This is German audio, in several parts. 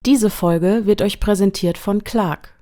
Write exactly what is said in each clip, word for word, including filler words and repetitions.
Diese Folge wird euch präsentiert von Clark.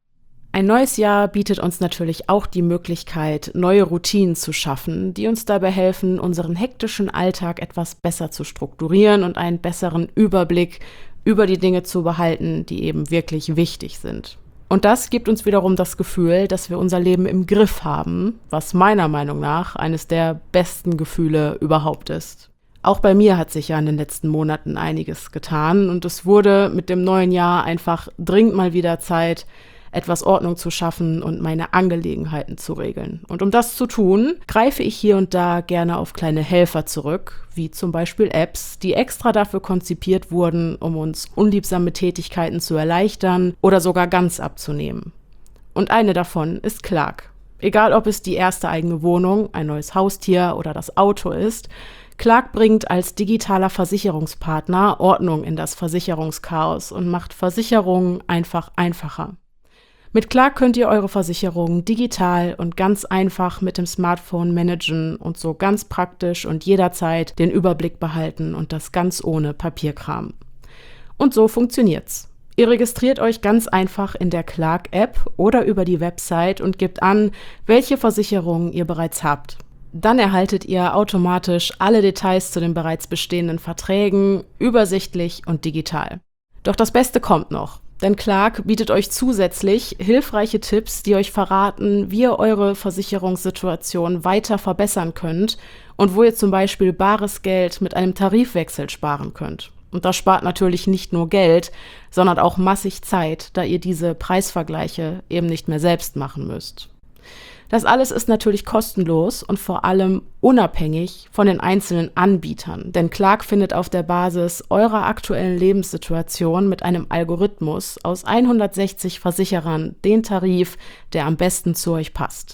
Ein neues Jahr bietet uns natürlich auch die Möglichkeit, neue Routinen zu schaffen, die uns dabei helfen, unseren hektischen Alltag etwas besser zu strukturieren und einen besseren Überblick über die Dinge zu behalten, die eben wirklich wichtig sind. Und das gibt uns wiederum das Gefühl, dass wir unser Leben im Griff haben, was meiner Meinung nach eines der besten Gefühle überhaupt ist. Auch bei mir hat sich ja in den letzten Monaten einiges getan und es wurde mit dem neuen Jahr einfach dringend mal wieder Zeit, etwas Ordnung zu schaffen und meine Angelegenheiten zu regeln. Und um das zu tun, greife ich hier und da gerne auf kleine Helfer zurück, wie zum Beispiel Apps, die extra dafür konzipiert wurden, um uns unliebsame Tätigkeiten zu erleichtern oder sogar ganz abzunehmen. Und eine davon ist Clark. Egal, ob es die erste eigene Wohnung, ein neues Haustier oder das Auto ist, Clark bringt als digitaler Versicherungspartner Ordnung in das Versicherungschaos und macht Versicherungen einfach einfacher. Mit Clark könnt ihr eure Versicherungen digital und ganz einfach mit dem Smartphone managen und so ganz praktisch und jederzeit den Überblick behalten und das ganz ohne Papierkram. Und so funktioniert's. Ihr registriert euch ganz einfach in der Clark-App oder über die Website und gebt an, welche Versicherungen ihr bereits habt. Dann erhaltet ihr automatisch alle Details zu den bereits bestehenden Verträgen, übersichtlich und digital. Doch das Beste kommt noch. Denn Clark bietet euch zusätzlich hilfreiche Tipps, die euch verraten, wie ihr eure Versicherungssituation weiter verbessern könnt und wo ihr zum Beispiel bares Geld mit einem Tarifwechsel sparen könnt. Und das spart natürlich nicht nur Geld, sondern auch massig Zeit, da ihr diese Preisvergleiche eben nicht mehr selbst machen müsst. Das alles ist natürlich kostenlos und vor allem unabhängig von den einzelnen Anbietern, denn Clark findet auf der Basis eurer aktuellen Lebenssituation mit einem Algorithmus aus hundertsechzig Versicherern den Tarif, der am besten zu euch passt.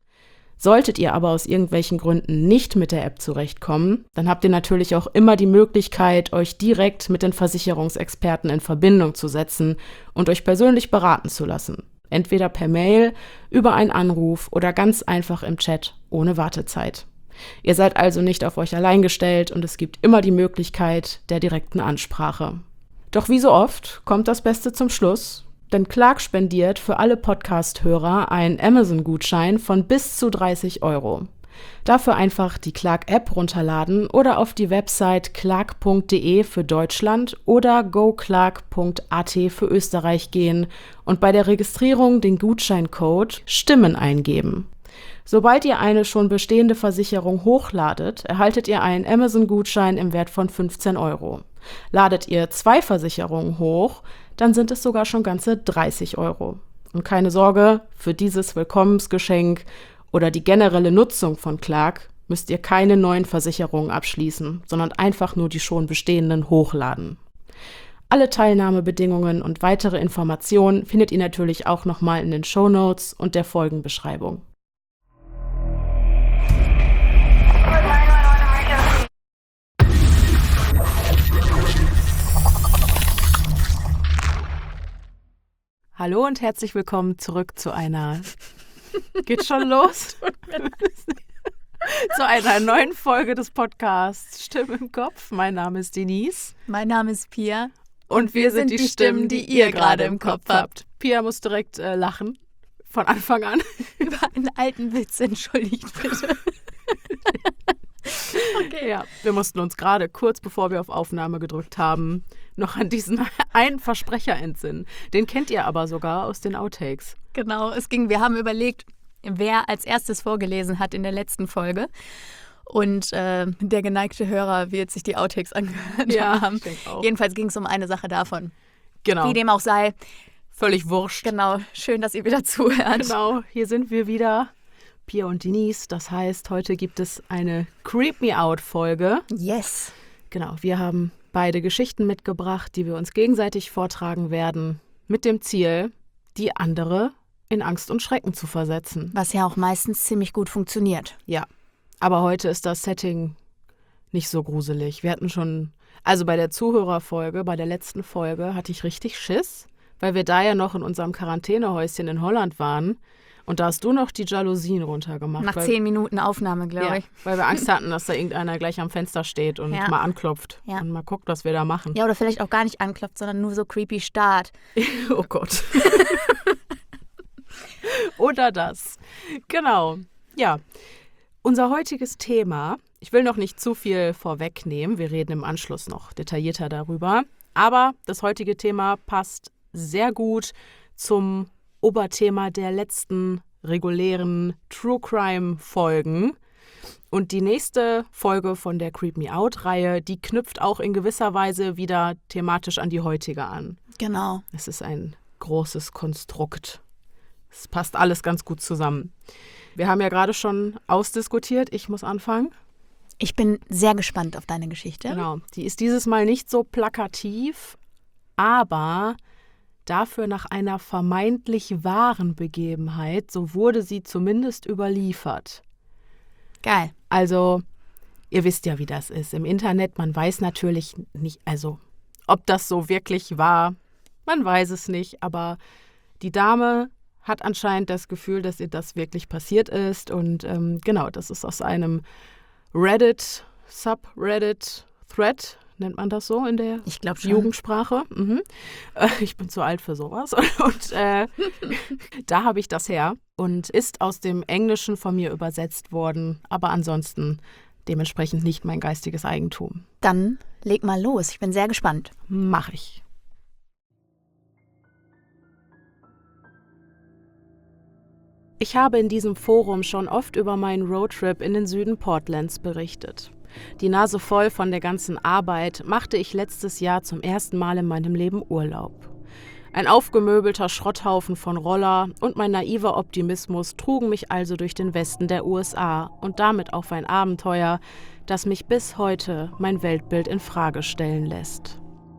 Solltet ihr aber aus irgendwelchen Gründen nicht mit der App zurechtkommen, dann habt ihr natürlich auch immer die Möglichkeit, euch direkt mit den Versicherungsexperten in Verbindung zu setzen und euch persönlich beraten zu lassen. Entweder per Mail, über einen Anruf oder ganz einfach im Chat ohne Wartezeit. Ihr seid also nicht auf euch allein gestellt und es gibt immer die Möglichkeit der direkten Ansprache. Doch wie so oft kommt das Beste zum Schluss, denn Clark spendiert für alle Podcast-Hörer einen Amazon-Gutschein von bis zu dreißig Euro. Dafür einfach die Clark-App runterladen oder auf die Website clark punkt de für Deutschland oder go clark punkt a t für Österreich gehen und bei der Registrierung den Gutscheincode STIMMEN eingeben. Sobald ihr eine schon bestehende Versicherung hochladet, erhaltet ihr einen Amazon-Gutschein im Wert von fünfzehn Euro. Ladet ihr zwei Versicherungen hoch, dann sind es sogar schon ganze dreißig Euro. Und keine Sorge, für dieses Willkommensgeschenk oder die generelle Nutzung von Clark müsst ihr keine neuen Versicherungen abschließen, sondern einfach nur die schon bestehenden hochladen. Alle Teilnahmebedingungen und weitere Informationen findet ihr natürlich auch nochmal in den Shownotes und der Folgenbeschreibung. Hallo und herzlich willkommen zurück zu einer... Geht schon los? Zu einer neuen Folge des Podcasts Stimme im Kopf. Mein Name ist Denise. Mein Name ist Pia. Und, und wir, wir sind die Stimmen, die ihr gerade im Kopf habt. Pia muss direkt äh, lachen. Von Anfang an. Über einen alten Witz, entschuldigt bitte. Okay. Ja, wir mussten uns gerade kurz bevor wir auf Aufnahme gedrückt haben, noch an diesen einen Versprecher entsinnen. Den kennt ihr aber sogar aus den Outtakes. Genau, es ging, wir haben überlegt, wer als erstes vorgelesen hat in der letzten Folge. Und äh, der geneigte Hörer wird sich die Outtakes angehört ja, haben. Ich denke auch. Jedenfalls ging es um eine Sache davon. Genau. Wie dem auch sei. Völlig wurscht. Genau, schön, dass ihr wieder zuhört. Genau, hier sind wir wieder, Pia und Denise. Das heißt, heute gibt es eine Creep Me Out-Folge. Yes. Genau, wir haben beide Geschichten mitgebracht, die wir uns gegenseitig vortragen werden, mit dem Ziel, die andere in Angst und Schrecken zu versetzen. Was ja auch meistens ziemlich gut funktioniert. Ja, aber heute ist das Setting nicht so gruselig. Wir hatten schon, also bei der Zuhörerfolge, bei der letzten Folge hatte ich richtig Schiss, weil wir da ja noch in unserem Quarantänehäuschen in Holland waren Und da hast du noch die Jalousien runtergemacht. Nach weil, zehn Minuten Aufnahme, glaube ja, ich. weil wir Angst hatten, dass da irgendeiner gleich am Fenster steht und Ja. mal anklopft Ja. und mal guckt, was wir da machen. Ja, oder vielleicht auch gar nicht anklopft, sondern nur so creepy starrt. Oh Gott. Oder das. Genau. Ja. Unser heutiges Thema, ich will noch nicht zu viel vorwegnehmen, wir reden im Anschluss noch detaillierter darüber, aber das heutige Thema passt sehr gut zum Oberthema der letzten regulären True Crime Folgen. Und die nächste Folge von der Creep Me Out-Reihe, die knüpft auch in gewisser Weise wieder thematisch an die heutige an. Genau. Es ist ein großes Konstrukt. Es passt alles ganz gut zusammen. Wir haben ja gerade schon ausdiskutiert, ich muss anfangen. Ich bin sehr gespannt auf deine Geschichte. Genau, die ist dieses Mal nicht so plakativ, aber dafür nach einer vermeintlich wahren Begebenheit, so wurde sie zumindest überliefert. Geil. Also, ihr wisst ja, wie das ist. Im Internet, man weiß natürlich nicht, also, ob das so wirklich war, man weiß es nicht, aber die Dame hat anscheinend das Gefühl, dass ihr das wirklich passiert ist. Und ähm, genau, das ist aus einem Reddit, Subreddit, Thread, nennt man das so in der Ich glaube schon. Jugendsprache. Mhm. Äh, ich bin zu alt für sowas. Und äh, da habe ich das her und ist aus dem Englischen von mir übersetzt worden, aber ansonsten dementsprechend nicht mein geistiges Eigentum. Dann leg mal los. Ich bin sehr gespannt. Mach ich. Ich habe in diesem Forum schon oft über meinen Roadtrip in den Süden Portlands berichtet. Die Nase voll von der ganzen Arbeit machte ich letztes Jahr zum ersten Mal in meinem Leben Urlaub. Ein aufgemöbelter Schrotthaufen von Roller und mein naiver Optimismus trugen mich also durch den Westen der U S A und damit auf ein Abenteuer, das mich bis heute mein Weltbild in Frage stellen lässt.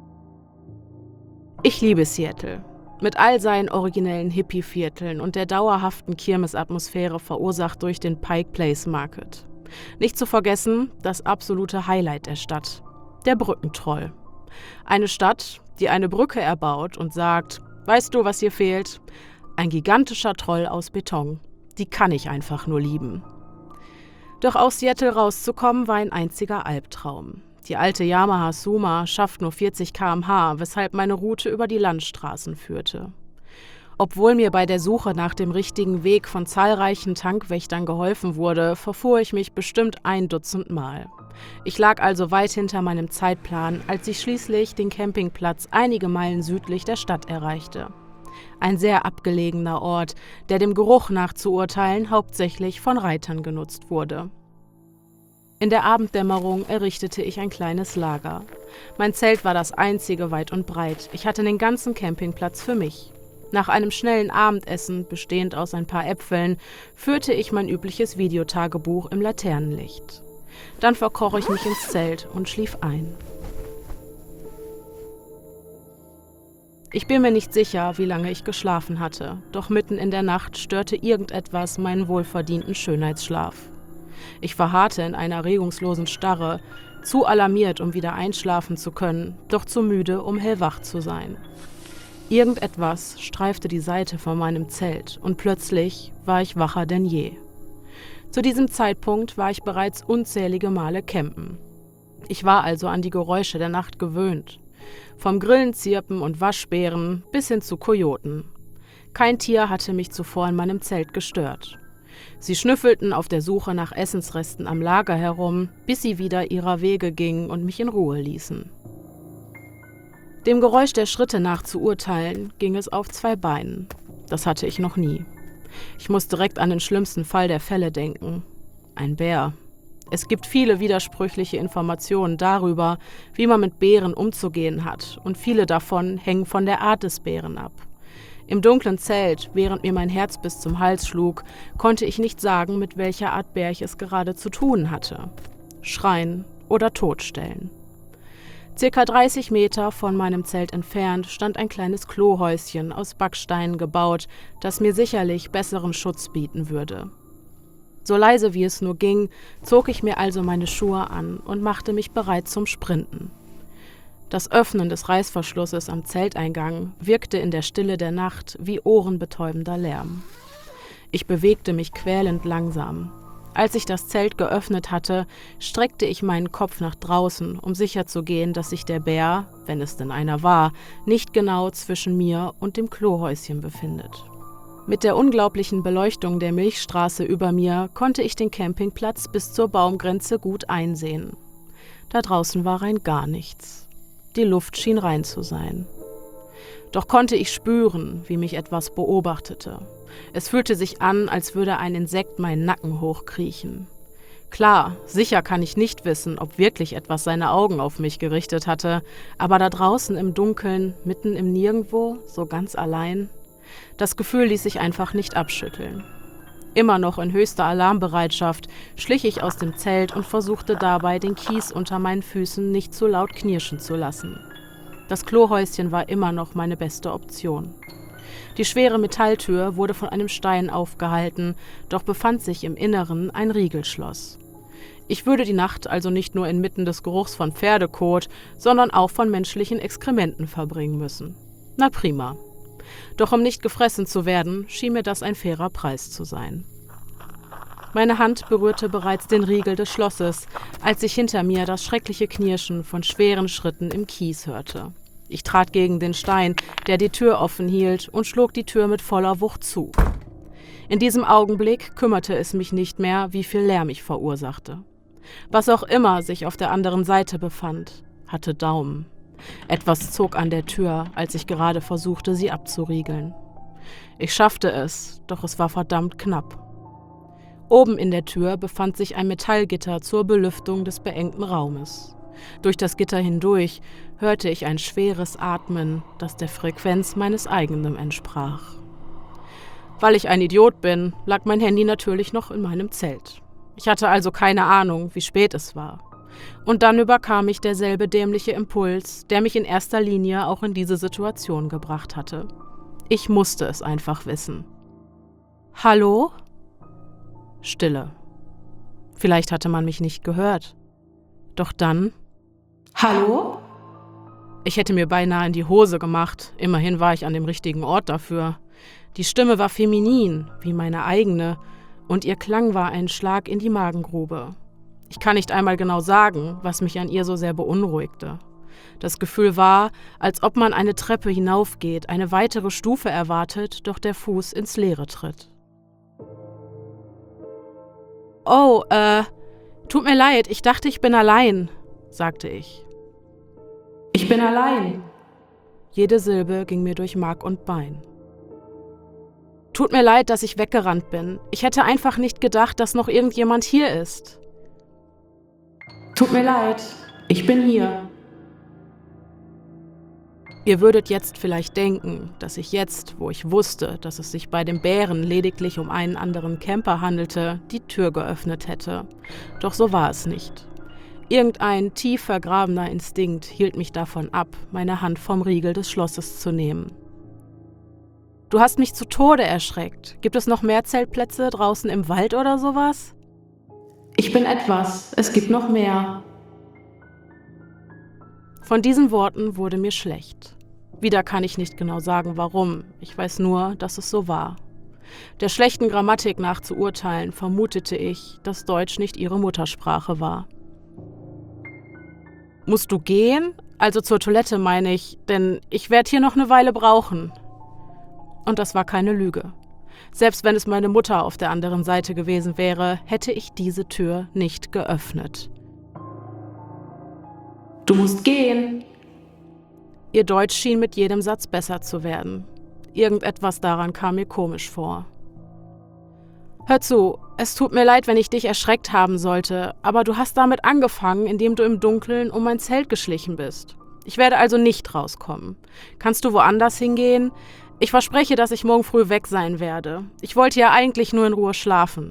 Ich liebe Seattle. Mit all seinen originellen Hippie-Vierteln und der dauerhaften Kirmesatmosphäre verursacht durch den Pike Place Market. Nicht zu vergessen, das absolute Highlight der Stadt, der Brückentroll. Eine Stadt, die eine Brücke erbaut und sagt, weißt du, was hier fehlt? Ein gigantischer Troll aus Beton. Die kann ich einfach nur lieben. Doch aus Seattle rauszukommen war ein einziger Albtraum. Die alte Yamaha Suma schafft nur vierzig Kilometer pro Stunde, weshalb meine Route über die Landstraßen führte. Obwohl mir bei der Suche nach dem richtigen Weg von zahlreichen Tankwächtern geholfen wurde, verfuhr ich mich bestimmt ein Dutzend Mal. Ich lag also weit hinter meinem Zeitplan, als ich schließlich den Campingplatz einige Meilen südlich der Stadt erreichte. Ein sehr abgelegener Ort, der dem Geruch nach zu urteilen hauptsächlich von Reitern genutzt wurde. In der Abenddämmerung errichtete ich ein kleines Lager. Mein Zelt war das einzige weit und breit. Ich hatte den ganzen Campingplatz für mich. Nach einem schnellen Abendessen, bestehend aus ein paar Äpfeln, führte ich mein übliches Videotagebuch im Laternenlicht. Dann verkroch ich mich ins Zelt und schlief ein. Ich bin mir nicht sicher, wie lange ich geschlafen hatte, doch mitten in der Nacht störte irgendetwas meinen wohlverdienten Schönheitsschlaf. Ich verharrte in einer regungslosen Starre, zu alarmiert, um wieder einschlafen zu können, doch zu müde, um hellwach zu sein. Irgendetwas streifte die Seite von meinem Zelt und plötzlich war ich wacher denn je. Zu diesem Zeitpunkt war ich bereits unzählige Male campen. Ich war also an die Geräusche der Nacht gewöhnt. Vom Grillenzirpen und Waschbären bis hin zu Kojoten. Kein Tier hatte mich zuvor in meinem Zelt gestört. Sie schnüffelten auf der Suche nach Essensresten am Lager herum, bis sie wieder ihrer Wege gingen und mich in Ruhe ließen. Dem Geräusch der Schritte nach zu urteilen, ging es auf zwei Beinen. Das hatte ich noch nie. Ich muss direkt an den schlimmsten Fall der Fälle denken. Ein Bär. Es gibt viele widersprüchliche Informationen darüber, wie man mit Bären umzugehen hat, und viele davon hängen von der Art des Bären ab. Im dunklen Zelt, während mir mein Herz bis zum Hals schlug, konnte ich nicht sagen, mit welcher Art Bär ich es gerade zu tun hatte. Schreien oder totstellen. Circa dreißig Meter von meinem Zelt entfernt stand ein kleines Klohäuschen aus Backsteinen gebaut, das mir sicherlich besseren Schutz bieten würde. So leise wie es nur ging, zog ich mir also meine Schuhe an und machte mich bereit zum Sprinten. Das Öffnen des Reißverschlusses am Zelteingang wirkte in der Stille der Nacht wie ohrenbetäubender Lärm. Ich bewegte mich quälend langsam. Als ich das Zelt geöffnet hatte, streckte ich meinen Kopf nach draußen, um sicherzugehen, dass sich der Bär, wenn es denn einer war, nicht genau zwischen mir und dem Klohäuschen befindet. Mit der unglaublichen Beleuchtung der Milchstraße über mir konnte ich den Campingplatz bis zur Baumgrenze gut einsehen. Da draußen war rein gar nichts. Die Luft schien rein zu sein. Doch konnte ich spüren, wie mich etwas beobachtete. Es fühlte sich an, als würde ein Insekt meinen Nacken hochkriechen. Klar, sicher kann ich nicht wissen, ob wirklich etwas seine Augen auf mich gerichtet hatte, aber da draußen im Dunkeln, mitten im Nirgendwo, so ganz allein, das Gefühl ließ sich einfach nicht abschütteln. Immer noch in höchster Alarmbereitschaft schlich ich aus dem Zelt und versuchte dabei, den Kies unter meinen Füßen nicht zu laut knirschen zu lassen. Das Klohäuschen war immer noch meine beste Option. Die schwere Metalltür wurde von einem Stein aufgehalten, doch befand sich im Inneren ein Riegelschloss. Ich würde die Nacht also nicht nur inmitten des Geruchs von Pferdekot, sondern auch von menschlichen Exkrementen verbringen müssen. Na prima. Doch um nicht gefressen zu werden, schien mir das ein fairer Preis zu sein. Meine Hand berührte bereits den Riegel des Schlosses, als ich hinter mir das schreckliche Knirschen von schweren Schritten im Kies hörte. Ich trat gegen den Stein, der die Tür offen hielt, und schlug die Tür mit voller Wucht zu. In diesem Augenblick kümmerte es mich nicht mehr, wie viel Lärm ich verursachte. Was auch immer sich auf der anderen Seite befand, hatte Daumen. Etwas zog an der Tür, als ich gerade versuchte, sie abzuriegeln. Ich schaffte es, doch es war verdammt knapp. Oben in der Tür befand sich ein Metallgitter zur Belüftung des beengten Raumes. Durch das Gitter hindurch hörte ich ein schweres Atmen, das der Frequenz meines eigenen entsprach. Weil ich ein Idiot bin, lag mein Handy natürlich noch in meinem Zelt. Ich hatte also keine Ahnung, wie spät es war. Und dann überkam mich derselbe dämliche Impuls, der mich in erster Linie auch in diese Situation gebracht hatte. Ich musste es einfach wissen. Hallo? Stille. Vielleicht hatte man mich nicht gehört. Doch dann... Hallo? Ich hätte mir beinahe in die Hose gemacht. Immerhin war ich an dem richtigen Ort dafür. Die Stimme war feminin, wie meine eigene, und ihr Klang war ein Schlag in die Magengrube. Ich kann nicht einmal genau sagen, was mich an ihr so sehr beunruhigte. Das Gefühl war, als ob man eine Treppe hinaufgeht, eine weitere Stufe erwartet, doch der Fuß ins Leere tritt. »Oh, äh, tut mir leid, ich dachte, ich bin allein«, sagte ich. »Ich bin allein.« Jede Silbe ging mir durch Mark und Bein. »Tut mir leid, dass ich weggerannt bin. Ich hätte einfach nicht gedacht, dass noch irgendjemand hier ist.« »Tut mir leid, ich bin hier.« Ihr würdet jetzt vielleicht denken, dass ich jetzt, wo ich wusste, dass es sich bei dem Bären lediglich um einen anderen Camper handelte, die Tür geöffnet hätte. Doch so war es nicht. Irgendein tief vergrabener Instinkt hielt mich davon ab, meine Hand vom Riegel des Schlosses zu nehmen. »Du hast mich zu Tode erschreckt. Gibt es noch mehr Zeltplätze draußen im Wald oder sowas?« »Ich bin etwas. Es gibt noch mehr.« Von diesen Worten wurde mir schlecht. Wieder kann ich nicht genau sagen, warum. Ich weiß nur, dass es so war. Der schlechten Grammatik nach zu urteilen, vermutete ich, dass Deutsch nicht ihre Muttersprache war. »Musst du gehen? Also zur Toilette, meine ich, denn ich werde hier noch eine Weile brauchen.« Und das war keine Lüge. Selbst wenn es meine Mutter auf der anderen Seite gewesen wäre, hätte ich diese Tür nicht geöffnet. »Du musst gehen!« Ihr Deutsch schien mit jedem Satz besser zu werden. Irgendetwas daran kam mir komisch vor. »Hör zu, es tut mir leid, wenn ich dich erschreckt haben sollte, aber du hast damit angefangen, indem du im Dunkeln um mein Zelt geschlichen bist. Ich werde also nicht rauskommen. Kannst du woanders hingehen? Ich verspreche, dass ich morgen früh weg sein werde. Ich wollte ja eigentlich nur in Ruhe schlafen.«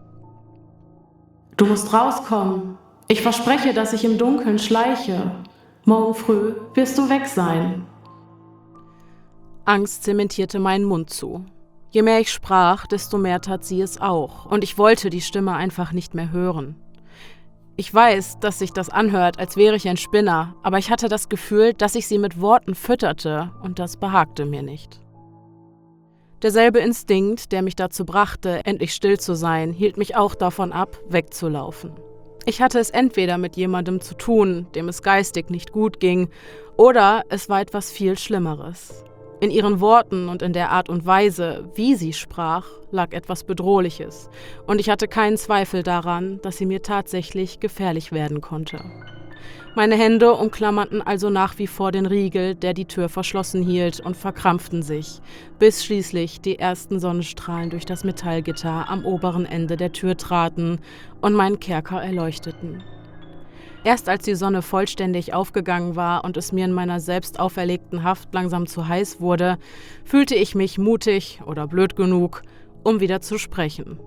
»Du musst rauskommen. Ich verspreche, dass ich im Dunkeln schleiche. Morgen früh wirst du weg sein.« Angst zementierte meinen Mund zu. Je mehr ich sprach, desto mehr tat sie es auch, und ich wollte die Stimme einfach nicht mehr hören. Ich weiß, dass sich das anhört, als wäre ich ein Spinner, aber ich hatte das Gefühl, dass ich sie mit Worten fütterte, und das behagte mir nicht. Derselbe Instinkt, der mich dazu brachte, endlich still zu sein, hielt mich auch davon ab, wegzulaufen. Ich hatte es entweder mit jemandem zu tun, dem es geistig nicht gut ging, oder es war etwas viel Schlimmeres. In ihren Worten und in der Art und Weise, wie sie sprach, lag etwas Bedrohliches, und ich hatte keinen Zweifel daran, dass sie mir tatsächlich gefährlich werden konnte. Meine Hände umklammerten also nach wie vor den Riegel, der die Tür verschlossen hielt, und verkrampften sich, bis schließlich die ersten Sonnenstrahlen durch das Metallgitter am oberen Ende der Tür traten und meinen Kerker erleuchteten. Erst als die Sonne vollständig aufgegangen war und es mir in meiner selbst auferlegten Haft langsam zu heiß wurde, fühlte ich mich mutig oder blöd genug, um wieder zu sprechen.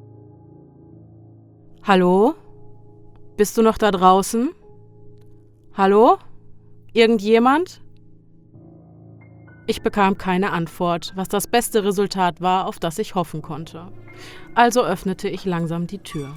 »Hallo? Bist du noch da draußen? Hallo? Irgendjemand?« Ich bekam keine Antwort, was das beste Resultat war, auf das ich hoffen konnte. Also öffnete ich langsam die Tür.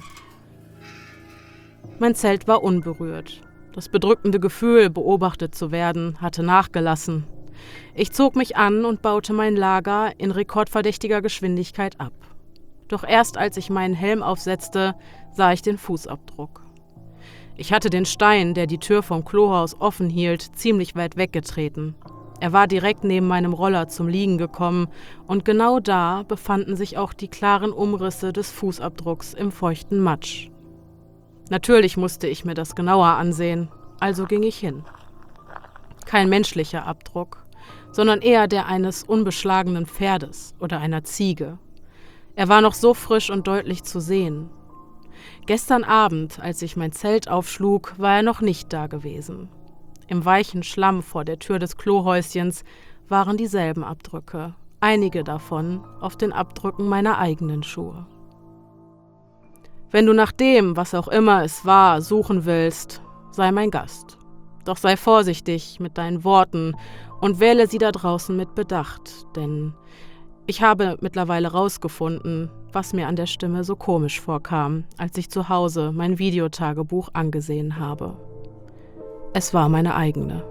Mein Zelt war unberührt. Das bedrückende Gefühl, beobachtet zu werden, hatte nachgelassen. Ich zog mich an und baute mein Lager in rekordverdächtiger Geschwindigkeit ab. Doch erst als ich meinen Helm aufsetzte, sah ich den Fußabdruck. Ich hatte den Stein, der die Tür vom Klohaus offen hielt, ziemlich weit weggetreten. Er war direkt neben meinem Roller zum Liegen gekommen, und genau da befanden sich auch die klaren Umrisse des Fußabdrucks im feuchten Matsch. Natürlich musste ich mir das genauer ansehen, also ging ich hin. Kein menschlicher Abdruck, sondern eher der eines unbeschlagenen Pferdes oder einer Ziege. Er war noch so frisch und deutlich zu sehen. Gestern Abend, als ich mein Zelt aufschlug, war er noch nicht da gewesen. Im weichen Schlamm vor der Tür des Klohäuschens waren dieselben Abdrücke, einige davon auf den Abdrücken meiner eigenen Schuhe. Wenn du nach dem, was auch immer es war, suchen willst, sei mein Gast. Doch sei vorsichtig mit deinen Worten und wähle sie da draußen mit Bedacht, denn ich habe mittlerweile rausgefunden, was mir an der Stimme so komisch vorkam, als ich zu Hause mein Videotagebuch angesehen habe. Es war meine eigene.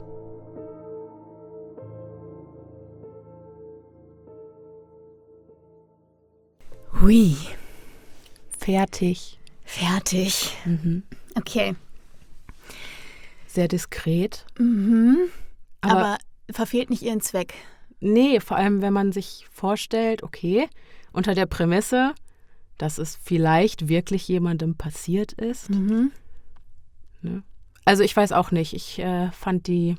Hui. Fertig. Fertig. Mhm. Okay. Sehr diskret. Mhm. Aber, Aber verfehlt nicht ihren Zweck. Nee, vor allem, wenn man sich vorstellt, okay, unter der Prämisse, dass es vielleicht wirklich jemandem passiert ist. Mhm. Ne? Also ich weiß auch nicht, ich äh, fand die,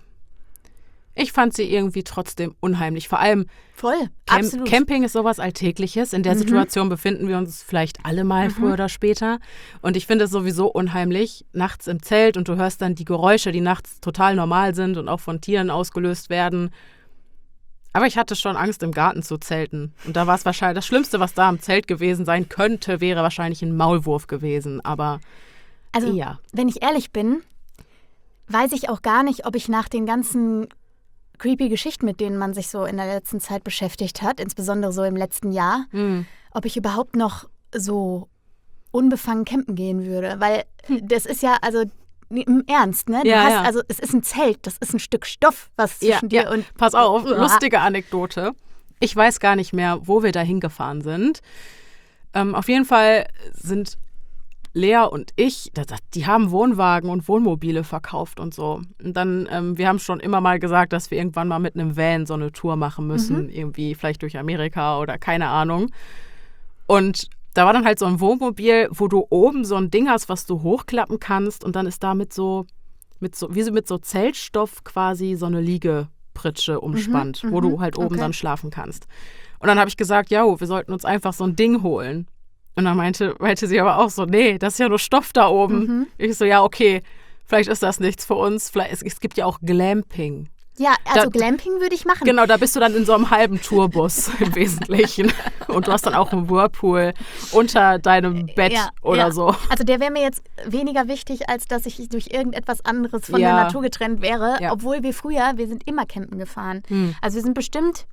ich fand sie irgendwie trotzdem unheimlich. Vor allem, Voll, Camp- absolut. Camping ist sowas Alltägliches. In der Mhm. Situation befinden wir uns vielleicht alle mal, Mhm. früher oder später. Und ich finde es sowieso unheimlich, nachts im Zelt, und du hörst dann die Geräusche, die nachts total normal sind und auch von Tieren ausgelöst werden. Aber ich hatte schon Angst, im Garten zu zelten. Und da war es wahrscheinlich, das Schlimmste, was da im Zelt gewesen sein könnte, wäre wahrscheinlich ein Maulwurf gewesen. Aber Also, ja. wenn ich ehrlich bin, weiß ich auch gar nicht, ob ich nach den ganzen creepy Geschichten, mit denen man sich so in der letzten Zeit beschäftigt hat, insbesondere so im letzten Jahr, Mhm. ob ich überhaupt noch so unbefangen campen gehen würde. Weil das ist ja, also im Ernst, ne? Du Ja, hast, ja. also es ist ein Zelt, das ist ein Stück Stoff, was zwischen Ja, dir ja. und... Pass auf, Uah. lustige Anekdote. Ich weiß gar nicht mehr, wo wir da hingefahren sind. Ähm, auf jeden Fall sind Lea und ich, die haben Wohnwagen und Wohnmobile verkauft und so. Und dann, ähm, wir haben schon immer mal gesagt, dass wir irgendwann mal mit einem Van so eine Tour machen müssen. Mhm. Irgendwie vielleicht durch Amerika oder keine Ahnung. Und da war dann halt so ein Wohnmobil, wo du oben so ein Ding hast, was du hochklappen kannst. Und dann ist da mit so, mit so wie so mit so Zeltstoff quasi so eine Liegepritsche umspannt, Mhm, wo mhm, du halt oben okay. dann schlafen kannst. Und dann habe ich gesagt, ja, wir sollten uns einfach so ein Ding holen. Und dann meinte, meinte sie aber auch so, nee, das ist ja nur Stoff da oben. Mhm. Ich so, ja, okay, vielleicht ist das nichts für uns. Vielleicht, es, es gibt ja auch Glamping. Ja, also Da- Glamping würde ich machen. Genau, da bist du dann in so einem halben Tourbus im Wesentlichen. Und du hast dann auch einen Whirlpool unter deinem Bett Ja, oder ja. so. Also der wäre mir jetzt weniger wichtig, als dass ich durch irgendetwas anderes von Ja. der Natur getrennt wäre. Ja. Obwohl wir früher, wir sind immer campen gefahren. Hm. Also wir sind bestimmt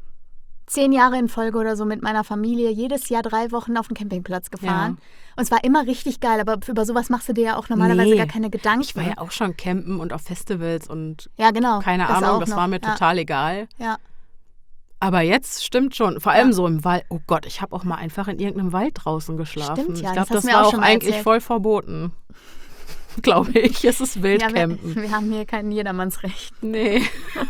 zehn Jahre in Folge oder so mit meiner Familie jedes Jahr drei Wochen auf den Campingplatz gefahren. Und es war immer richtig geil, aber über sowas machst du dir ja auch normalerweise Nee. gar keine Gedanken. Ich war ja auch schon campen und auf Festivals und Ja, genau. keine das Ahnung, auch das noch. war mir ja. total egal. Ja. Aber jetzt stimmt schon, vor allem Ja. so im Wald. Oh Gott, ich habe auch mal einfach in irgendeinem Wald draußen geschlafen. Stimmt, ja, ich das glaube, hast das, du mir war auch auch schon mal eigentlich erzählt. voll verboten. Glaube ich, es ist Ja, wir, Wildcampen. wir haben hier kein Jedermannsrecht. Nee.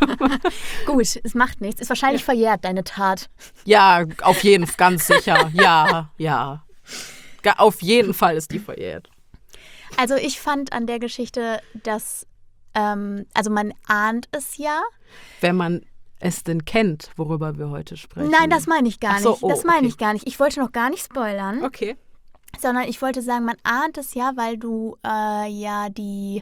Gut, es macht nichts. Ist wahrscheinlich verjährt, deine Tat. Ja, auf jeden Fall, ganz sicher. Ja, ja. Ga- Auf jeden Fall ist die verjährt. Also ich fand an der Geschichte, dass, ähm, also man ahnt es ja. Wenn man es denn kennt, worüber wir heute sprechen. Nein, das meine ich gar Ach so, nicht. oh, das meine okay. ich gar nicht. Ich wollte noch gar nicht spoilern, Okay. sondern ich wollte sagen, man ahnt es ja, weil du äh, ja die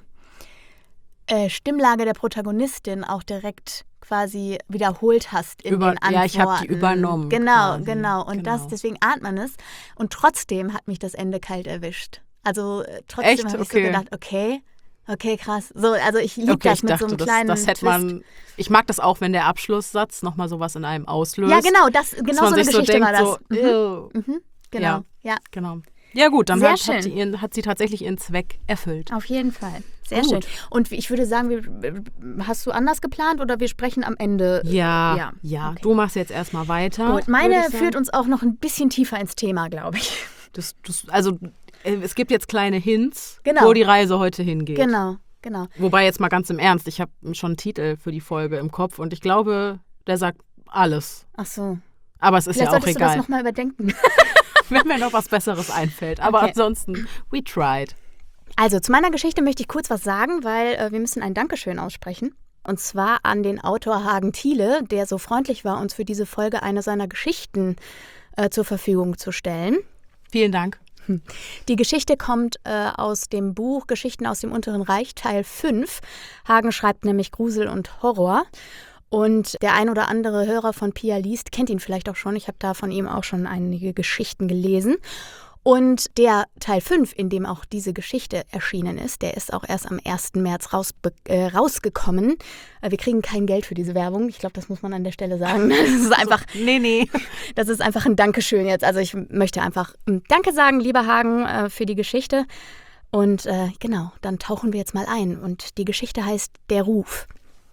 äh, Stimmlage der Protagonistin auch direkt quasi wiederholt hast in Über- den Antworten. ja, ich hab die übernommen Genau, quasi. genau. Und Genau. das, deswegen ahnt man es. Und trotzdem hat mich das Ende kalt erwischt. Also äh, trotzdem Echt? habe ich Okay. so gedacht, okay, okay, krass. So, also ich liebe Okay, das ich mit dachte, so einem das, kleinen das hätte Twist. man. Ich mag das auch, wenn der Abschlusssatz nochmal sowas in einem auslöst. Ja, genau, das, dass genau man so eine sich so Geschichte denkt, war das. so, Mhm. ew. Mhm, genau, Ja. ja. Genau. Ja gut, dann Sehr hat, schön. hat, sie ihren, hat sie tatsächlich ihren Zweck erfüllt. Auf jeden Fall. Sehr Gut. schön. Und ich würde sagen, wir, hast du anders geplant oder wir sprechen am Ende? Ja, Ja, ja. okay. Du machst jetzt erstmal weiter. Gut, meine würd ich sagen. führt uns auch noch ein bisschen tiefer ins Thema, glaube ich. Das, das, also äh, es gibt jetzt kleine Hints, Genau. wo die Reise heute hingeht. Genau, genau. Wobei jetzt mal ganz im Ernst, ich habe schon einen Titel für die Folge im Kopf und ich glaube, der sagt alles. Ach so. Aber es ist Vielleicht ja auch solltest du das egal, nochmal überdenken. wenn mir noch was Besseres einfällt. Aber Okay. ansonsten, we tried. Also, zu meiner Geschichte möchte ich kurz was sagen, weil äh, wir müssen ein Dankeschön aussprechen. Und zwar an den Autor Hagen Thiele, der so freundlich war, uns für diese Folge eine seiner Geschichten äh, zur Verfügung zu stellen. Vielen Dank. Die Geschichte kommt äh, aus dem Buch Geschichten aus dem Unteren Reich, Teil fünf. Hagen schreibt nämlich Grusel und Horror. Und der ein oder andere Hörer von Pia liest, kennt ihn vielleicht auch schon. Ich habe da von ihm auch schon einige Geschichten gelesen. Und der Teil fünf, in dem auch diese Geschichte erschienen ist, der ist auch erst am ersten März rausbe- äh, rausgekommen. Äh, wir kriegen kein Geld für diese Werbung. Ich glaube, das muss man an der Stelle sagen. Das ist einfach, Nee, nee. das ist einfach ein Dankeschön jetzt. Also ich möchte einfach ähm, Danke sagen, lieber Hagen, äh, für die Geschichte. Und äh, genau, dann tauchen wir jetzt mal ein. Und die Geschichte heißt Der Ruf.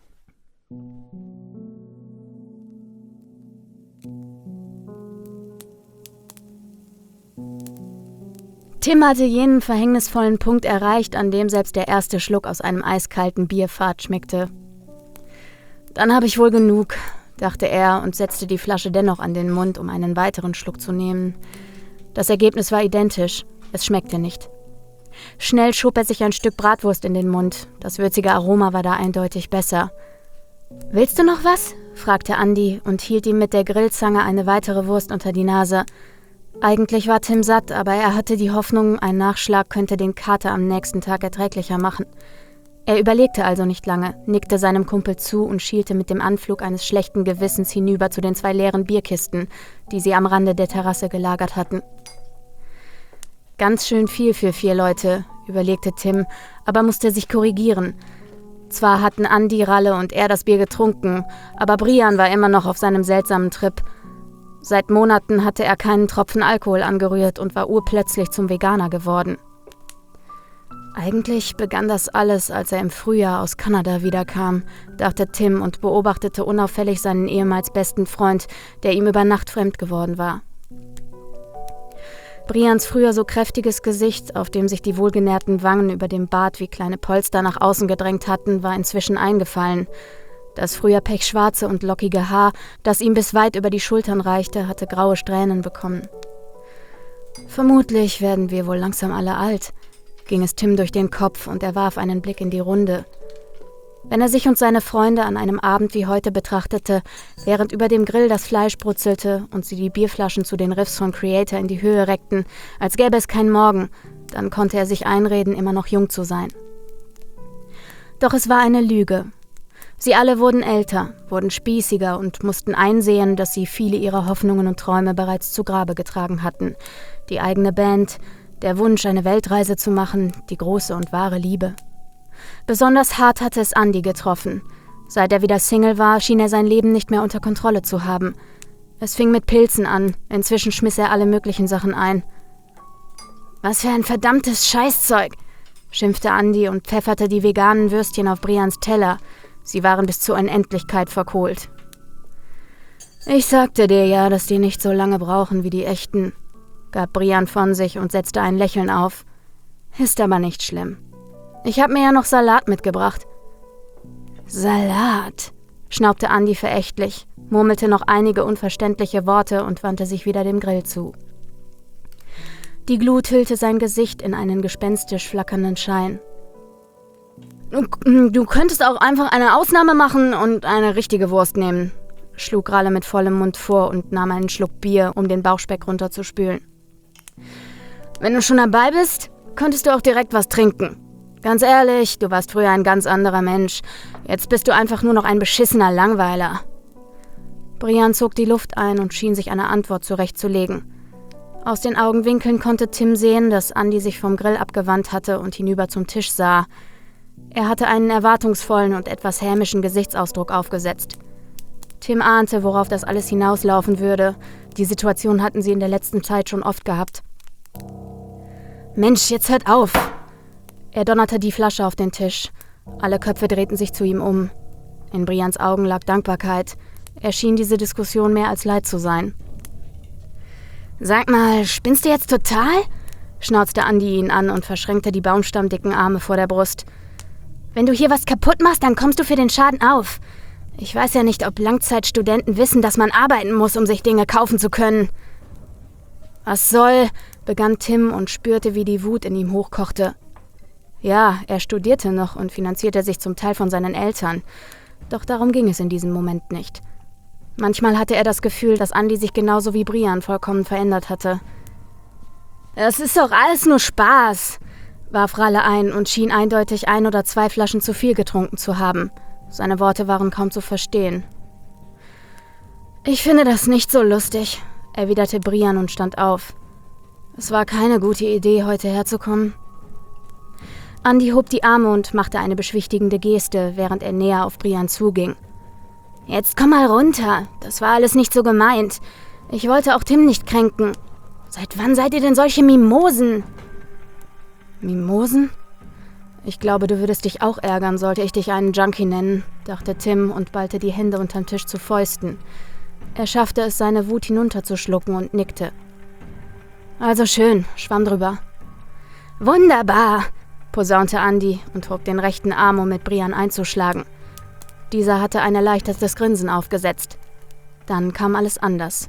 Tim hatte jenen verhängnisvollen Punkt erreicht, an dem selbst der erste Schluck aus einem eiskalten Bier fad schmeckte. Dann habe ich wohl genug, dachte er und setzte die Flasche dennoch an den Mund, um einen weiteren Schluck zu nehmen. Das Ergebnis war identisch, es schmeckte nicht. Schnell schob er sich ein Stück Bratwurst in den Mund, das würzige Aroma war da eindeutig besser. »Willst du noch was?« fragte Andi und hielt ihm mit der Grillzange eine weitere Wurst unter die Nase. Eigentlich war Tim satt, aber er hatte die Hoffnung, ein Nachschlag könnte den Kater am nächsten Tag erträglicher machen. Er überlegte also nicht lange, nickte seinem Kumpel zu und schielte mit dem Anflug eines schlechten Gewissens hinüber zu den zwei leeren Bierkisten, die sie am Rande der Terrasse gelagert hatten. Ganz schön viel für vier Leute, überlegte Tim, aber musste sich korrigieren. Zwar hatten Andi, Ralle und er das Bier getrunken, aber Brian war immer noch auf seinem seltsamen Trip. Seit Monaten hatte er keinen Tropfen Alkohol angerührt und war urplötzlich zum Veganer geworden. Eigentlich begann das alles, als er im Frühjahr aus Kanada wiederkam, dachte Tim und beobachtete unauffällig seinen ehemals besten Freund, der ihm über Nacht fremd geworden war. Brians früher so kräftiges Gesicht, auf dem sich die wohlgenährten Wangen über dem Bart wie kleine Polster nach außen gedrängt hatten, war inzwischen eingefallen. Das früher pechschwarze und lockige Haar, das ihm bis weit über die Schultern reichte, hatte graue Strähnen bekommen. Vermutlich werden wir wohl langsam alle alt, ging es Tim durch den Kopf und er warf einen Blick in die Runde. Wenn er sich und seine Freunde an einem Abend wie heute betrachtete, während über dem Grill das Fleisch brutzelte und sie die Bierflaschen zu den Riffs von Creator in die Höhe reckten, als gäbe es keinen Morgen, dann konnte er sich einreden, immer noch jung zu sein. Doch es war eine Lüge. Sie alle wurden älter, wurden spießiger und mussten einsehen, dass sie viele ihrer Hoffnungen und Träume bereits zu Grabe getragen hatten. Die eigene Band, der Wunsch, eine Weltreise zu machen, die große und wahre Liebe. Besonders hart hatte es Andi getroffen. Seit er wieder Single war, schien er sein Leben nicht mehr unter Kontrolle zu haben. Es fing mit Pilzen an, inzwischen schmiss er alle möglichen Sachen ein. »Was für ein verdammtes Scheißzeug«, schimpfte Andi und pfefferte die veganen Würstchen auf Brians Teller. Sie waren bis zur Unendlichkeit verkohlt. »Ich sagte dir ja, dass die nicht so lange brauchen wie die echten«, gab Brian von sich und setzte ein Lächeln auf. »Ist aber nicht schlimm. Ich habe mir ja noch Salat mitgebracht.« »Salat«, schnaubte Andi verächtlich, murmelte noch einige unverständliche Worte und wandte sich wieder dem Grill zu. Die Glut hüllte sein Gesicht in einen gespenstisch flackernden Schein. Du, du könntest auch einfach eine Ausnahme machen und eine richtige Wurst nehmen«, schlug Ralle mit vollem Mund vor und nahm einen Schluck Bier, um den Bauchspeck runterzuspülen. »Wenn du schon dabei bist, könntest du auch direkt was trinken. Ganz ehrlich, du warst früher ein ganz anderer Mensch. Jetzt bist du einfach nur noch ein beschissener Langweiler.« Brian zog die Luft ein und schien sich eine Antwort zurechtzulegen. Aus den Augenwinkeln konnte Tim sehen, dass Andi sich vom Grill abgewandt hatte und hinüber zum Tisch sah. Er hatte einen erwartungsvollen und etwas hämischen Gesichtsausdruck aufgesetzt. Tim ahnte, worauf das alles hinauslaufen würde. Die Situation hatten sie in der letzten Zeit schon oft gehabt. »Mensch, jetzt hört auf!« Er donnerte die Flasche auf den Tisch. Alle Köpfe drehten sich zu ihm um. In Brians Augen lag Dankbarkeit. Er schien diese Diskussion mehr als leid zu sein. »Sag mal, spinnst du jetzt total?« schnauzte Andi ihn an und verschränkte die baumstammdicken Arme vor der Brust. »Wenn du hier was kaputt machst, dann kommst du für den Schaden auf. Ich weiß ja nicht, ob Langzeitstudenten wissen, dass man arbeiten muss, um sich Dinge kaufen zu können.« »Was soll?« begann Tim und spürte, wie die Wut in ihm hochkochte. Ja, er studierte noch und finanzierte sich zum Teil von seinen Eltern. Doch darum ging es in diesem Moment nicht. Manchmal hatte er das Gefühl, dass Andi sich genauso wie Brian vollkommen verändert hatte. »Es ist doch alles nur Spaß«, warf Ralle ein und schien eindeutig ein oder zwei Flaschen zu viel getrunken zu haben. Seine Worte waren kaum zu verstehen. »Ich finde das nicht so lustig«, erwiderte Brian und stand auf. Es war keine gute Idee, heute herzukommen. Andi hob die Arme und machte eine beschwichtigende Geste, während er näher auf Brian zuging. »Jetzt komm mal runter, das war alles nicht so gemeint. Ich wollte auch Tim nicht kränken. Seit wann seid ihr denn solche Mimosen?« »Mimosen? Ich glaube, du würdest dich auch ärgern, sollte ich dich einen Junkie nennen«, dachte Tim und ballte die Hände unterm Tisch zu Fäusten. Er schaffte es, seine Wut hinunterzuschlucken und nickte. »Also schön, schwamm drüber.« »Wunderbar«, posaunte Andi und hob den rechten Arm, um mit Brian einzuschlagen. Dieser hatte ein erleichtertes Grinsen aufgesetzt. Dann kam alles anders.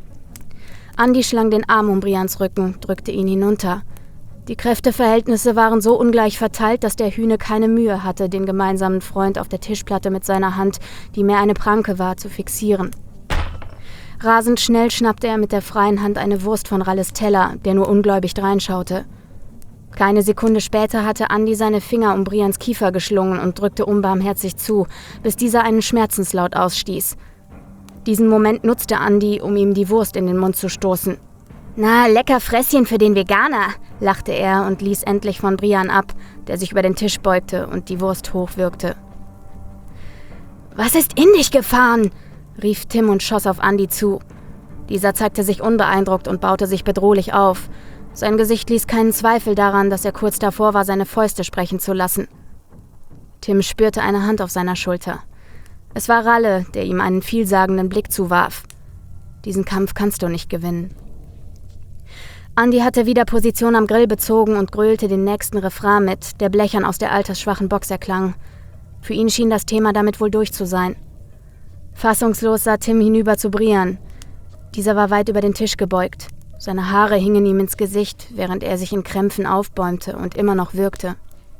Andi schlang den Arm um Brians Rücken, drückte ihn hinunter. Die Kräfteverhältnisse waren so ungleich verteilt, dass der Hühne keine Mühe hatte, den gemeinsamen Freund auf der Tischplatte mit seiner Hand, die mehr eine Pranke war, zu fixieren. Rasend schnell schnappte er mit der freien Hand eine Wurst von Ralles Teller, der nur ungläubig dreinschaute. Keine Sekunde später hatte Andi seine Finger um Brians Kiefer geschlungen und drückte unbarmherzig zu, bis dieser einen Schmerzenslaut ausstieß. Diesen Moment nutzte Andi, um ihm die Wurst in den Mund zu stoßen. »Na, lecker Fresschen für den Veganer«, lachte er und ließ endlich von Brian ab, der sich über den Tisch beugte und die Wurst hochwürgte. »Was ist in dich gefahren?« rief Tim und schoss auf Andi zu. Dieser zeigte sich unbeeindruckt und baute sich bedrohlich auf. Sein Gesicht ließ keinen Zweifel daran, dass er kurz davor war, seine Fäuste sprechen zu lassen. Tim spürte eine Hand auf seiner Schulter. Es war Ralle, der ihm einen vielsagenden Blick zuwarf. »Diesen Kampf kannst du nicht gewinnen.« Andi hatte wieder Position am Grill bezogen und grölte den nächsten Refrain mit, der blechern aus der altersschwachen Box erklang. Für ihn schien das Thema damit wohl durch zu sein. Fassungslos sah Tim hinüber zu Brian. Dieser war weit über den Tisch gebeugt. Seine Haare hingen ihm ins Gesicht, während er sich in Krämpfen aufbäumte und immer noch würgte.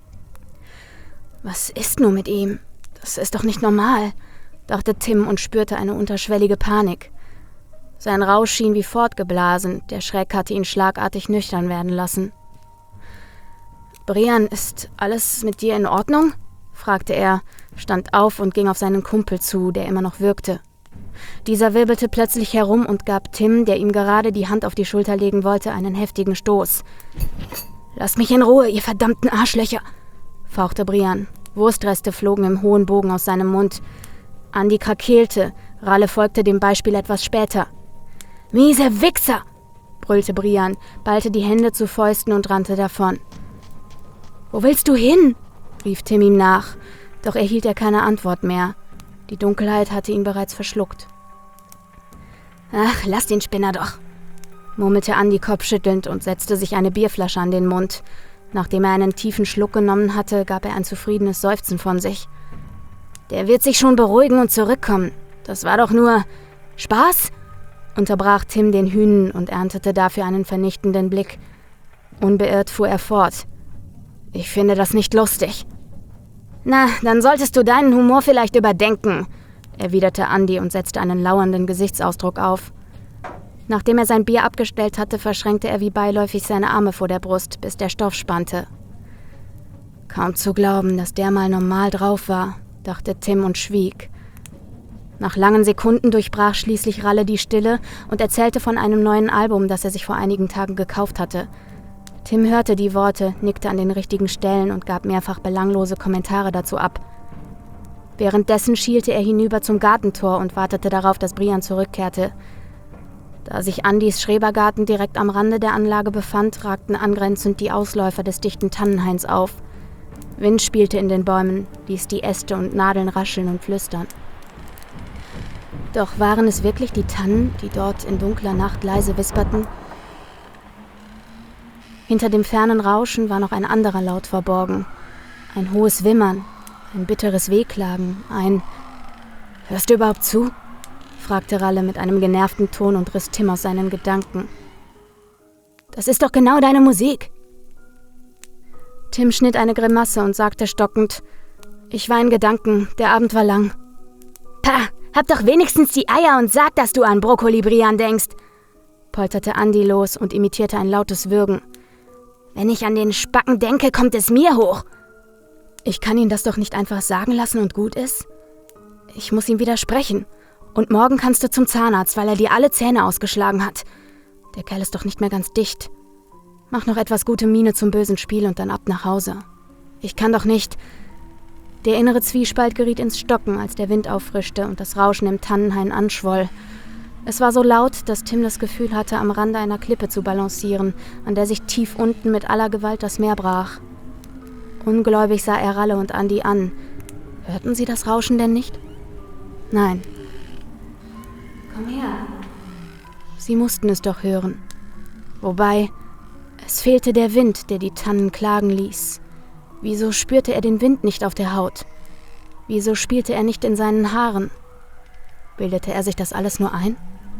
»Was ist nur mit ihm? Das ist doch nicht normal«, dachte Tim und spürte eine unterschwellige Panik. Sein Rausch schien wie fortgeblasen, der Schreck hatte ihn schlagartig nüchtern werden lassen. »Brian, ist alles mit dir in Ordnung?« fragte er, stand auf und ging auf seinen Kumpel zu, der immer noch würgte. Dieser wirbelte plötzlich herum und gab Tim, der ihm gerade die Hand auf die Schulter legen wollte, einen heftigen Stoß. »Lasst mich in Ruhe, ihr verdammten Arschlöcher«, fauchte Brian. Wurstreste flogen im hohen Bogen aus seinem Mund. Andi krakeelte, Ralle folgte dem Beispiel etwas später. »Miese Wichser«, brüllte Brian, ballte die Hände zu Fäusten und rannte davon. »Wo willst du hin?« rief Tim ihm nach, doch erhielt er keine Antwort mehr. Die Dunkelheit hatte ihn bereits verschluckt. »Ach, lass den Spinner doch«, murmelte Andi kopfschüttelnd und setzte sich eine Bierflasche an den Mund. Nachdem er einen tiefen Schluck genommen hatte, gab er ein zufriedenes Seufzen von sich. »Der wird sich schon beruhigen und zurückkommen. Das war doch nur Spaß?« unterbrach Tim den Hünen und erntete dafür einen vernichtenden Blick. Unbeirrt fuhr er fort. »Ich finde das nicht lustig.« »Na, dann solltest du deinen Humor vielleicht überdenken«, erwiderte Andi und setzte einen lauernden Gesichtsausdruck auf. Nachdem er sein Bier abgestellt hatte, verschränkte er wie beiläufig seine Arme vor der Brust, bis der Stoff spannte. Kaum zu glauben, dass der mal normal drauf war, dachte Tim und schwieg. Nach langen Sekunden durchbrach schließlich Ralle die Stille und erzählte von einem neuen Album, das er sich vor einigen Tagen gekauft hatte. Tim hörte die Worte, nickte an den richtigen Stellen und gab mehrfach belanglose Kommentare dazu ab. Währenddessen schielte er hinüber zum Gartentor und wartete darauf, dass Brian zurückkehrte. Da sich Andis Schrebergarten direkt am Rande der Anlage befand, ragten angrenzend die Ausläufer des dichten Tannenhains auf. Wind spielte in den Bäumen, ließ die Äste und Nadeln rascheln und flüstern. Doch waren es wirklich die Tannen, die dort in dunkler Nacht leise wisperten? Hinter dem fernen Rauschen war noch ein anderer Laut verborgen. Ein hohes Wimmern, ein bitteres Wehklagen, ein »Hörst du überhaupt zu?« fragte Ralle mit einem genervten Ton und riss Tim aus seinen Gedanken. »Das ist doch genau deine Musik!« Tim schnitt eine Grimasse und sagte stockend, »Ich war in Gedanken, der Abend war lang.« »Pah, hab doch wenigstens die Eier und sag, dass du an Brokkoli Brian denkst«, polterte Andi los und imitierte ein lautes Würgen. »Wenn ich an den Spacken denke, kommt es mir hoch.« »Ich kann ihn das doch nicht einfach sagen lassen und gut ist? Ich muss ihm widersprechen. Und morgen kannst du zum Zahnarzt, weil er dir alle Zähne ausgeschlagen hat. Der Kerl ist doch nicht mehr ganz dicht. Mach noch etwas gute Miene zum bösen Spiel und dann ab nach Hause. Ich kann doch nicht...« Der innere Zwiespalt geriet ins Stocken, als der Wind auffrischte und das Rauschen im Tannenhain anschwoll. Es war so laut, dass Tim das Gefühl hatte, am Rande einer Klippe zu balancieren, an der sich tief unten mit aller Gewalt das Meer brach. Ungläubig sah er Ralle und Andi an. Hörten sie das Rauschen denn nicht? Nein. »Komm her.« Sie mussten es doch hören. Wobei, es fehlte der Wind, der die Tannen klagen ließ. Wieso spürte er den Wind nicht auf der Haut? Wieso spielte er nicht in seinen Haaren? Bildete er sich das alles nur ein?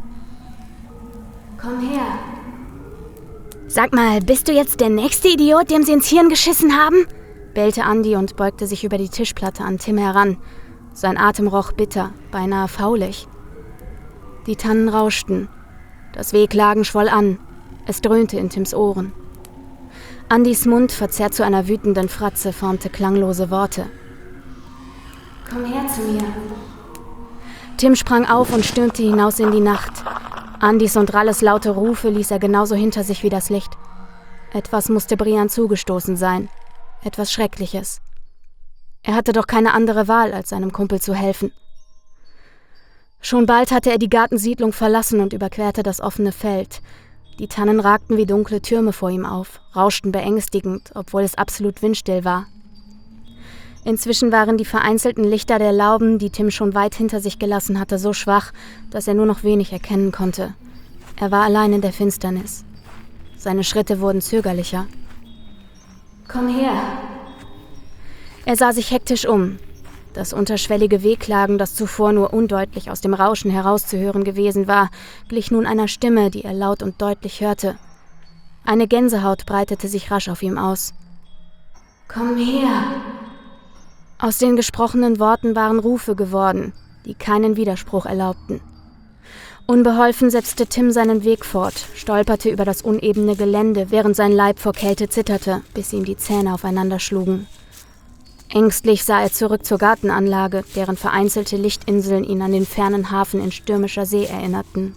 »Komm her.« »Sag mal, bist du jetzt der nächste Idiot, dem sie ins Hirn geschissen haben?« bellte Andi und beugte sich über die Tischplatte an Tim heran. Sein Atem roch bitter, beinahe faulig. Die Tannen rauschten. Das Wehklagen schwoll an. Es dröhnte in Tims Ohren. Andis Mund, verzerrt zu einer wütenden Fratze, formte klanglose Worte. »Komm her zu mir.« Tim sprang auf und stürmte hinaus in die Nacht. Andis und Ralles laute Rufe ließ er genauso hinter sich wie das Licht. Etwas musste Brian zugestoßen sein. Etwas Schreckliches. Er hatte doch keine andere Wahl, als seinem Kumpel zu helfen. Schon bald hatte er die Gartensiedlung verlassen und überquerte das offene Feld. Die Tannen ragten wie dunkle Türme vor ihm auf, rauschten beängstigend, obwohl es absolut windstill war. Inzwischen waren die vereinzelten Lichter der Lauben, die Tim schon weit hinter sich gelassen hatte, so schwach, dass er nur noch wenig erkennen konnte. Er war allein in der Finsternis. Seine Schritte wurden zögerlicher. »Komm her!« Er sah sich hektisch um. Das unterschwellige Wehklagen, das zuvor nur undeutlich aus dem Rauschen herauszuhören gewesen war, glich nun einer Stimme, die er laut und deutlich hörte. Eine Gänsehaut breitete sich rasch auf ihm aus. »Komm her!« Aus den gesprochenen Worten waren Rufe geworden, die keinen Widerspruch erlaubten. Unbeholfen setzte Tim seinen Weg fort, stolperte über das unebene Gelände, während sein Leib vor Kälte zitterte, bis ihm die Zähne aufeinander schlugen. Ängstlich sah er zurück zur Gartenanlage, deren vereinzelte Lichtinseln ihn an den fernen Hafen in stürmischer See erinnerten.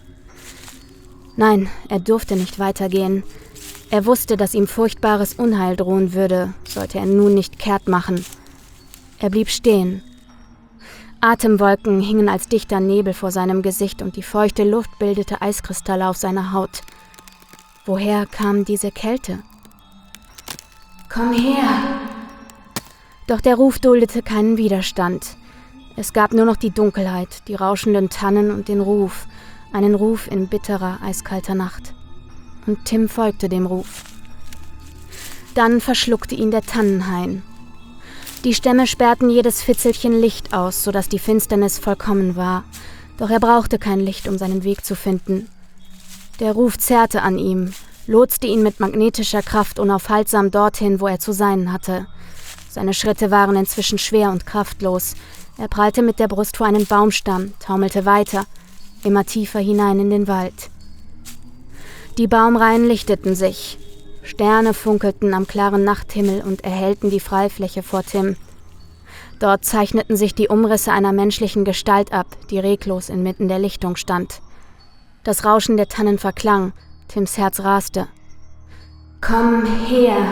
Nein, er durfte nicht weitergehen. Er wusste, dass ihm furchtbares Unheil drohen würde, sollte er nun nicht kehrt machen. Er blieb stehen. Atemwolken hingen als dichter Nebel vor seinem Gesicht und die feuchte Luft bildete Eiskristalle auf seiner Haut. Woher kam diese Kälte? »Komm her!« Doch der Ruf duldete keinen Widerstand. Es gab nur noch die Dunkelheit, die rauschenden Tannen und den Ruf, Einen Ruf in bitterer, eiskalter Nacht. Und Tim folgte dem Ruf. Dann verschluckte ihn der Tannenhain. Die Stämme sperrten jedes Fitzelchen Licht aus, sodass die Finsternis vollkommen war. Doch er brauchte kein Licht, um seinen Weg zu finden. Der Ruf zerrte an ihm, lotste ihn mit magnetischer Kraft unaufhaltsam dorthin, wo er zu sein hatte. Seine Schritte waren inzwischen schwer und kraftlos. Er prallte mit der Brust vor einen Baumstamm, taumelte weiter, immer tiefer hinein in den Wald. Die Baumreihen lichteten sich. Sterne funkelten am klaren Nachthimmel und erhellten die Freifläche vor Tim. Dort zeichneten sich die Umrisse einer menschlichen Gestalt ab, die reglos inmitten der Lichtung stand. Das Rauschen der Tannen verklang, Tims Herz raste. »Komm her!«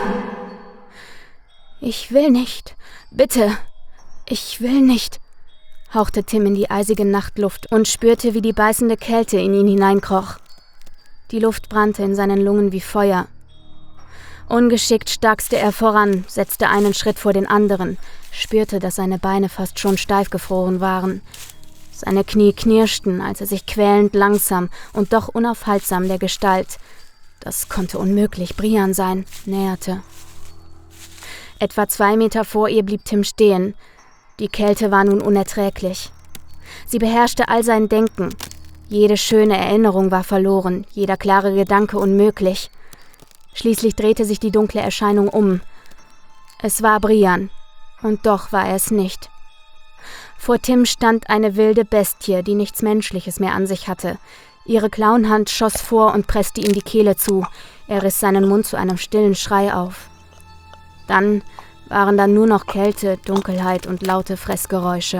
»Ich will nicht, bitte, ich will nicht«, hauchte Tim in die eisige Nachtluft und spürte, wie die beißende Kälte in ihn hineinkroch. Die Luft brannte in seinen Lungen wie Feuer. Ungeschickt starkste er voran, setzte einen Schritt vor den anderen, spürte, dass seine Beine fast schon steif gefroren waren. Seine Knie knirschten, als er sich quälend langsam und doch unaufhaltsam der Gestalt, das konnte unmöglich Brian sein, näherte. Etwa zwei Meter vor ihr blieb Tim stehen. Die Kälte war nun unerträglich. Sie beherrschte all sein Denken. Jede schöne Erinnerung war verloren, jeder klare Gedanke unmöglich. Schließlich drehte sich die dunkle Erscheinung um. Es war Brian, und doch war er es nicht. Vor Tim stand eine wilde Bestie, die nichts Menschliches mehr an sich hatte. Ihre Klauenhand schoss vor und presste ihm die Kehle zu. Er riss seinen Mund zu einem stillen Schrei auf. Dann waren da nur noch Kälte, Dunkelheit und laute Fressgeräusche.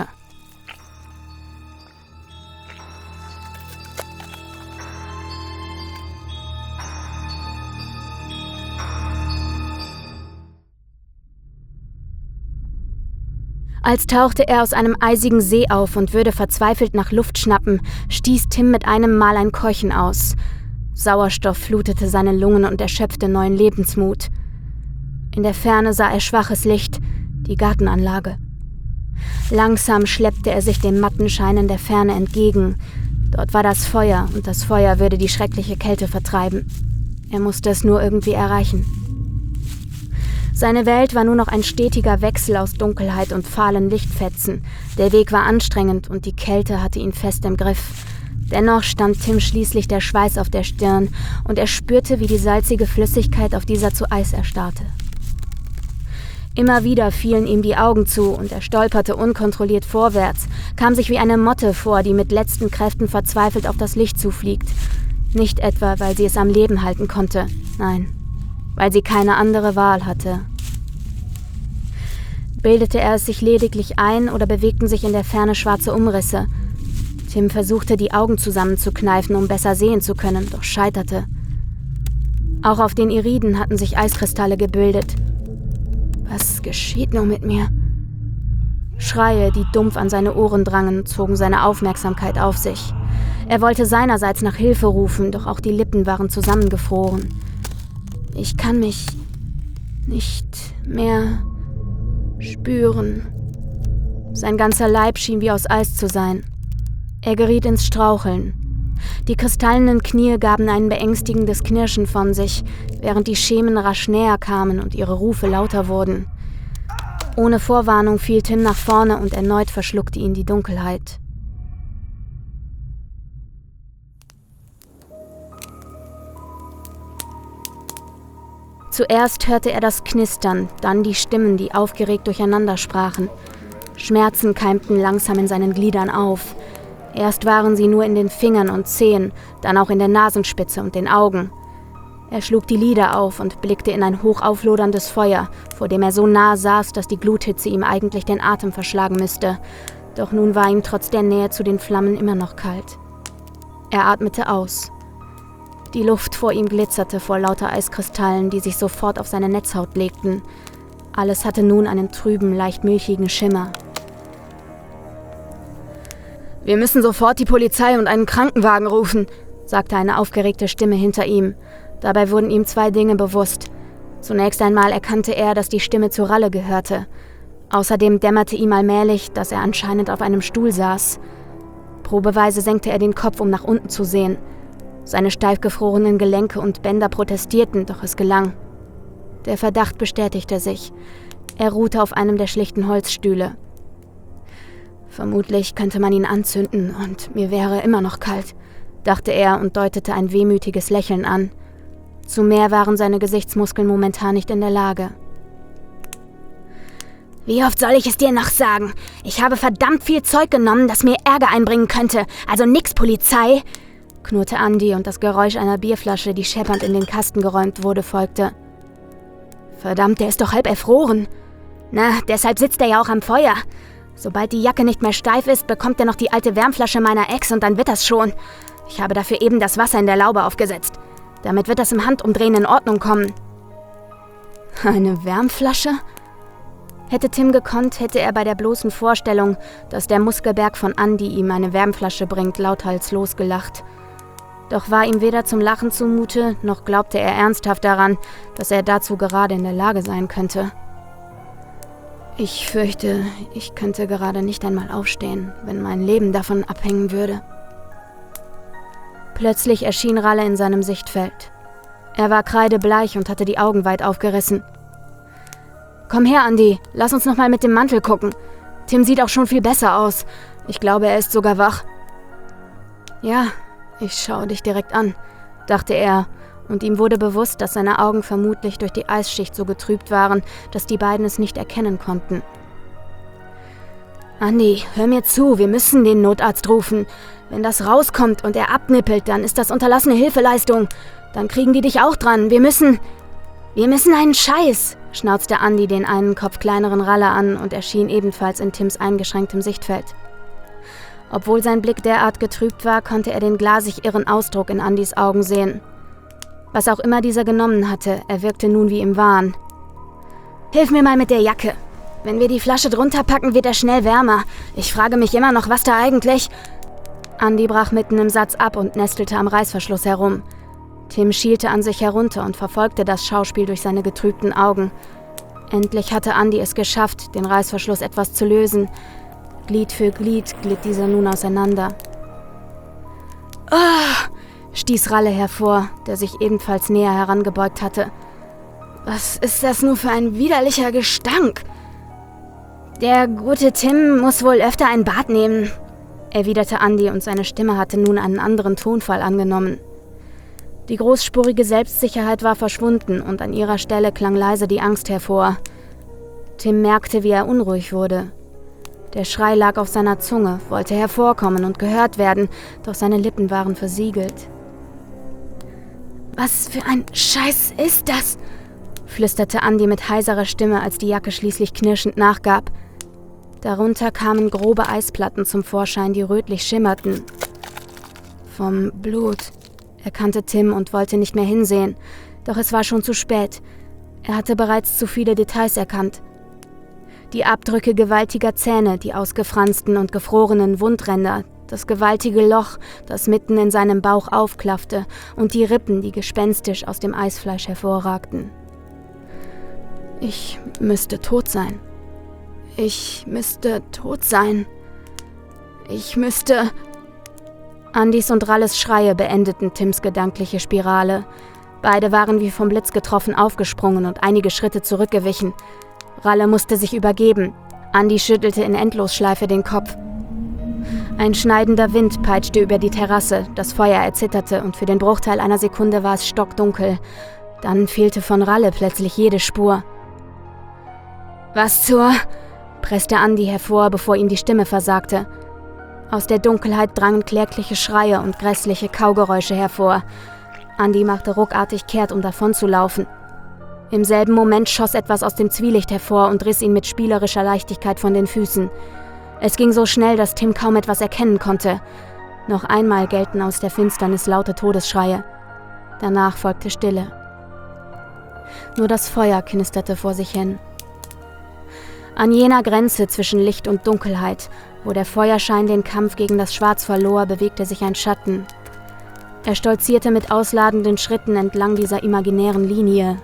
Als tauchte er aus einem eisigen See auf und würde verzweifelt nach Luft schnappen, stieß Tim mit einem Mal ein Keuchen aus. Sauerstoff flutete seine Lungen und erschöpfte neuen Lebensmut. In der Ferne sah er schwaches Licht, die Gartenanlage. Langsam schleppte er sich dem matten Schein in der Ferne entgegen. Dort war das Feuer, und das Feuer würde die schreckliche Kälte vertreiben. Er musste es nur irgendwie erreichen. Seine Welt war nur noch ein stetiger Wechsel aus Dunkelheit und fahlen Lichtfetzen. Der Weg war anstrengend und die Kälte hatte ihn fest im Griff. Dennoch stand Tim schließlich der Schweiß auf der Stirn und er spürte, wie die salzige Flüssigkeit auf dieser zu Eis erstarrte. Immer wieder fielen ihm die Augen zu und er stolperte unkontrolliert vorwärts, kam sich wie eine Motte vor, die mit letzten Kräften verzweifelt auf das Licht zufliegt. Nicht etwa, weil sie es am Leben halten konnte, nein, weil sie keine andere Wahl hatte. Bildete er es sich lediglich ein oder bewegten sich in der Ferne schwarze Umrisse? Tim versuchte, die Augen zusammenzukneifen, um besser sehen zu können, doch scheiterte. Auch auf den Iriden hatten sich Eiskristalle gebildet. Was geschieht nur mit mir? Schreie, die dumpf an seine Ohren drangen, zogen seine Aufmerksamkeit auf sich. Er wollte seinerseits nach Hilfe rufen, doch auch die Lippen waren zusammengefroren. Ich kann mich nicht mehr spüren. Sein ganzer Leib schien wie aus Eis zu sein. Er geriet ins Straucheln. Die kristallenen Knie gaben ein beängstigendes Knirschen von sich, während die Schemen rasch näher kamen und ihre Rufe lauter wurden. Ohne Vorwarnung fiel Tim nach vorne und erneut verschluckte ihn die Dunkelheit. Zuerst hörte er das Knistern, dann die Stimmen, die aufgeregt durcheinander sprachen. Schmerzen keimten langsam in seinen Gliedern auf. Erst waren sie nur in den Fingern und Zehen, dann auch in der Nasenspitze und den Augen. Er schlug die Lider auf und blickte in ein hochaufloderndes Feuer, vor dem er so nah saß, dass die Gluthitze ihm eigentlich den Atem verschlagen müsste. Doch nun war ihm trotz der Nähe zu den Flammen immer noch kalt. Er atmete aus. Die Luft vor ihm glitzerte vor lauter Eiskristallen, die sich sofort auf seine Netzhaut legten. Alles hatte nun einen trüben, leicht milchigen Schimmer. »Wir müssen sofort die Polizei und einen Krankenwagen rufen«, sagte eine aufgeregte Stimme hinter ihm. Dabei wurden ihm zwei Dinge bewusst. Zunächst einmal erkannte er, dass die Stimme zu Ralle gehörte. Außerdem dämmerte ihm allmählich, dass er anscheinend auf einem Stuhl saß. Probeweise senkte er den Kopf, um nach unten zu sehen. Seine steif gefrorenen Gelenke und Bänder protestierten, doch es gelang. Der Verdacht bestätigte sich. Er ruhte auf einem der schlichten Holzstühle. Vermutlich könnte man ihn anzünden und mir wäre immer noch kalt, dachte er und deutete ein wehmütiges Lächeln an. Zu mehr waren seine Gesichtsmuskeln momentan nicht in der Lage. Wie oft soll ich es dir noch sagen? Ich habe verdammt viel Zeug genommen, das mir Ärger einbringen könnte. Also nix, Polizei, knurrte Andy und das Geräusch einer Bierflasche, die scheppernd in den Kasten geräumt wurde, folgte. Verdammt, der ist doch halb erfroren. Na, deshalb sitzt er ja auch am Feuer. Sobald die Jacke nicht mehr steif ist, bekommt er noch die alte Wärmflasche meiner Ex und dann wird das schon. Ich habe dafür eben das Wasser in der Laube aufgesetzt. Damit wird das im Handumdrehen in Ordnung kommen. Eine Wärmflasche? Hätte Tim gekonnt, hätte er bei der bloßen Vorstellung, dass der Muskelberg von Andy ihm eine Wärmflasche bringt, lauthals losgelacht. Doch war ihm weder zum Lachen zumute, noch glaubte er ernsthaft daran, dass er dazu gerade in der Lage sein könnte. Ich fürchte, ich könnte gerade nicht einmal aufstehen, wenn mein Leben davon abhängen würde. Plötzlich erschien Ralle in seinem Sichtfeld. Er war kreidebleich und hatte die Augen weit aufgerissen. »Komm her, Andy, lass uns noch mal mit dem Mantel gucken. Tim sieht auch schon viel besser aus. Ich glaube, er ist sogar wach.« »Ja, ich schaue dich direkt an«, dachte er, und ihm wurde bewusst, dass seine Augen vermutlich durch die Eisschicht so getrübt waren, dass die beiden es nicht erkennen konnten. »Andy, hör mir zu, wir müssen den Notarzt rufen. Wenn das rauskommt und er abnippelt, dann ist das unterlassene Hilfeleistung. Dann kriegen die dich auch dran. Wir müssen... Wir müssen einen Scheiß«, schnauzte Andy den einen Kopf kleineren Ralle an und erschien ebenfalls in Tims eingeschränktem Sichtfeld. Obwohl sein Blick derart getrübt war, konnte er den glasig irren Ausdruck in Andys Augen sehen. Was auch immer dieser genommen hatte, er wirkte nun wie im Wahn. »Hilf mir mal mit der Jacke. Wenn wir die Flasche drunter packen, wird er schnell wärmer. Ich frage mich immer noch, was da eigentlich...« Andy brach mitten im Satz ab und nestelte am Reißverschluss herum. Tim schielte an sich herunter und verfolgte das Schauspiel durch seine getrübten Augen. Endlich hatte Andy es geschafft, den Reißverschluss etwas zu lösen. Glied für Glied glitt dieser nun auseinander. »Ah!« stieß Ralle hervor, der sich ebenfalls näher herangebeugt hatte. »Was ist das nur für ein widerlicher Gestank?« »Der gute Tim muss wohl öfter ein Bad nehmen«, erwiderte Andy und seine Stimme hatte nun einen anderen Tonfall angenommen. Die großspurige Selbstsicherheit war verschwunden und an ihrer Stelle klang leise die Angst hervor. Tim merkte, wie er unruhig wurde. Der Schrei lag auf seiner Zunge, wollte hervorkommen und gehört werden, doch seine Lippen waren versiegelt. »Was für ein Scheiß ist das?«, flüsterte Andy mit heiserer Stimme, als die Jacke schließlich knirschend nachgab. Darunter kamen grobe Eisplatten zum Vorschein, die rötlich schimmerten. »Vom Blut«, erkannte Tim und wollte nicht mehr hinsehen, doch es war schon zu spät. Er hatte bereits zu viele Details erkannt. Die Abdrücke gewaltiger Zähne, die ausgefransten und gefrorenen Wundränder, das gewaltige Loch, das mitten in seinem Bauch aufklaffte, und die Rippen, die gespenstisch aus dem Eisfleisch hervorragten. »Ich müsste tot sein. Ich müsste tot sein. Ich müsste...« Andys und Ralles Schreie beendeten Tims gedankliche Spirale. Beide waren wie vom Blitz getroffen aufgesprungen und einige Schritte zurückgewichen. Ralle musste sich übergeben. Andy schüttelte in Endlosschleife den Kopf. Ein schneidender Wind peitschte über die Terrasse, das Feuer erzitterte und für den Bruchteil einer Sekunde war es stockdunkel. Dann fehlte von Ralle plötzlich jede Spur. »Was zur...« presste Andy hervor, bevor ihm die Stimme versagte. Aus der Dunkelheit drangen klägliche Schreie und grässliche Kaugeräusche hervor. Andy machte ruckartig kehrt, um davonzulaufen. Im selben Moment schoss etwas aus dem Zwielicht hervor und riss ihn mit spielerischer Leichtigkeit von den Füßen. Es ging so schnell, dass Tim kaum etwas erkennen konnte. Noch einmal gellten aus der Finsternis laute Todesschreie. Danach folgte Stille. Nur das Feuer knisterte vor sich hin. An jener Grenze zwischen Licht und Dunkelheit, wo der Feuerschein den Kampf gegen das Schwarz verlor, bewegte sich ein Schatten. Er stolzierte mit ausladenden Schritten entlang dieser imaginären Linie.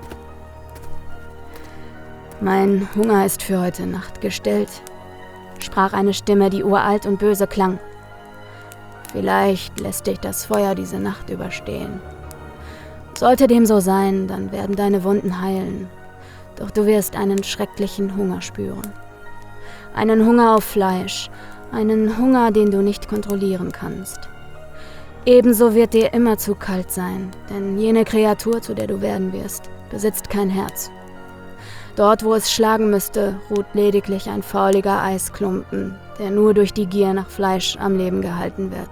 »Mein Hunger ist für heute Nacht gestillt«, sprach eine Stimme, die uralt und böse klang. Vielleicht lässt dich das Feuer diese Nacht überstehen. Sollte dem so sein, dann werden deine Wunden heilen. Doch du wirst einen schrecklichen Hunger spüren. Einen Hunger auf Fleisch, einen Hunger, den du nicht kontrollieren kannst. Ebenso wird dir immer zu kalt sein, denn jene Kreatur, zu der du werden wirst, besitzt kein Herz. Dort, wo es schlagen müsste, ruht lediglich ein fauliger Eisklumpen, der nur durch die Gier nach Fleisch am Leben gehalten wird.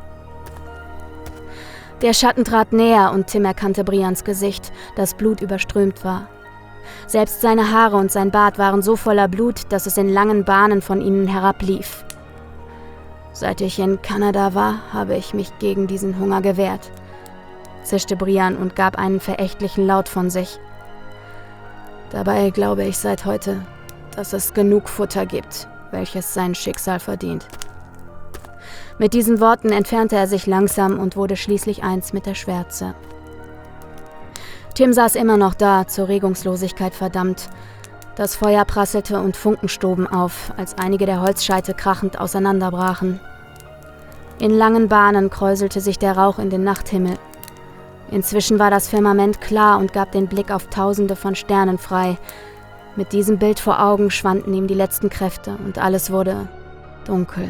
Der Schatten trat näher und Tim erkannte Brians Gesicht, das blutüberströmt war. Selbst seine Haare und sein Bart waren so voller Blut, dass es in langen Bahnen von ihnen herablief. Seit ich in Kanada war, habe ich mich gegen diesen Hunger gewehrt, zischte Brian und gab einen verächtlichen Laut von sich. Dabei glaube ich seit heute, dass es genug Futter gibt, welches sein Schicksal verdient. Mit diesen Worten entfernte er sich langsam und wurde schließlich eins mit der Schwärze. Tim saß immer noch da, zur Regungslosigkeit verdammt. Das Feuer prasselte und Funken stoben auf, als einige der Holzscheite krachend auseinanderbrachen. In langen Bahnen kräuselte sich der Rauch in den Nachthimmel. Inzwischen war das Firmament klar und gab den Blick auf Tausende von Sternen frei. Mit diesem Bild vor Augen schwanden ihm die letzten Kräfte und alles wurde dunkel.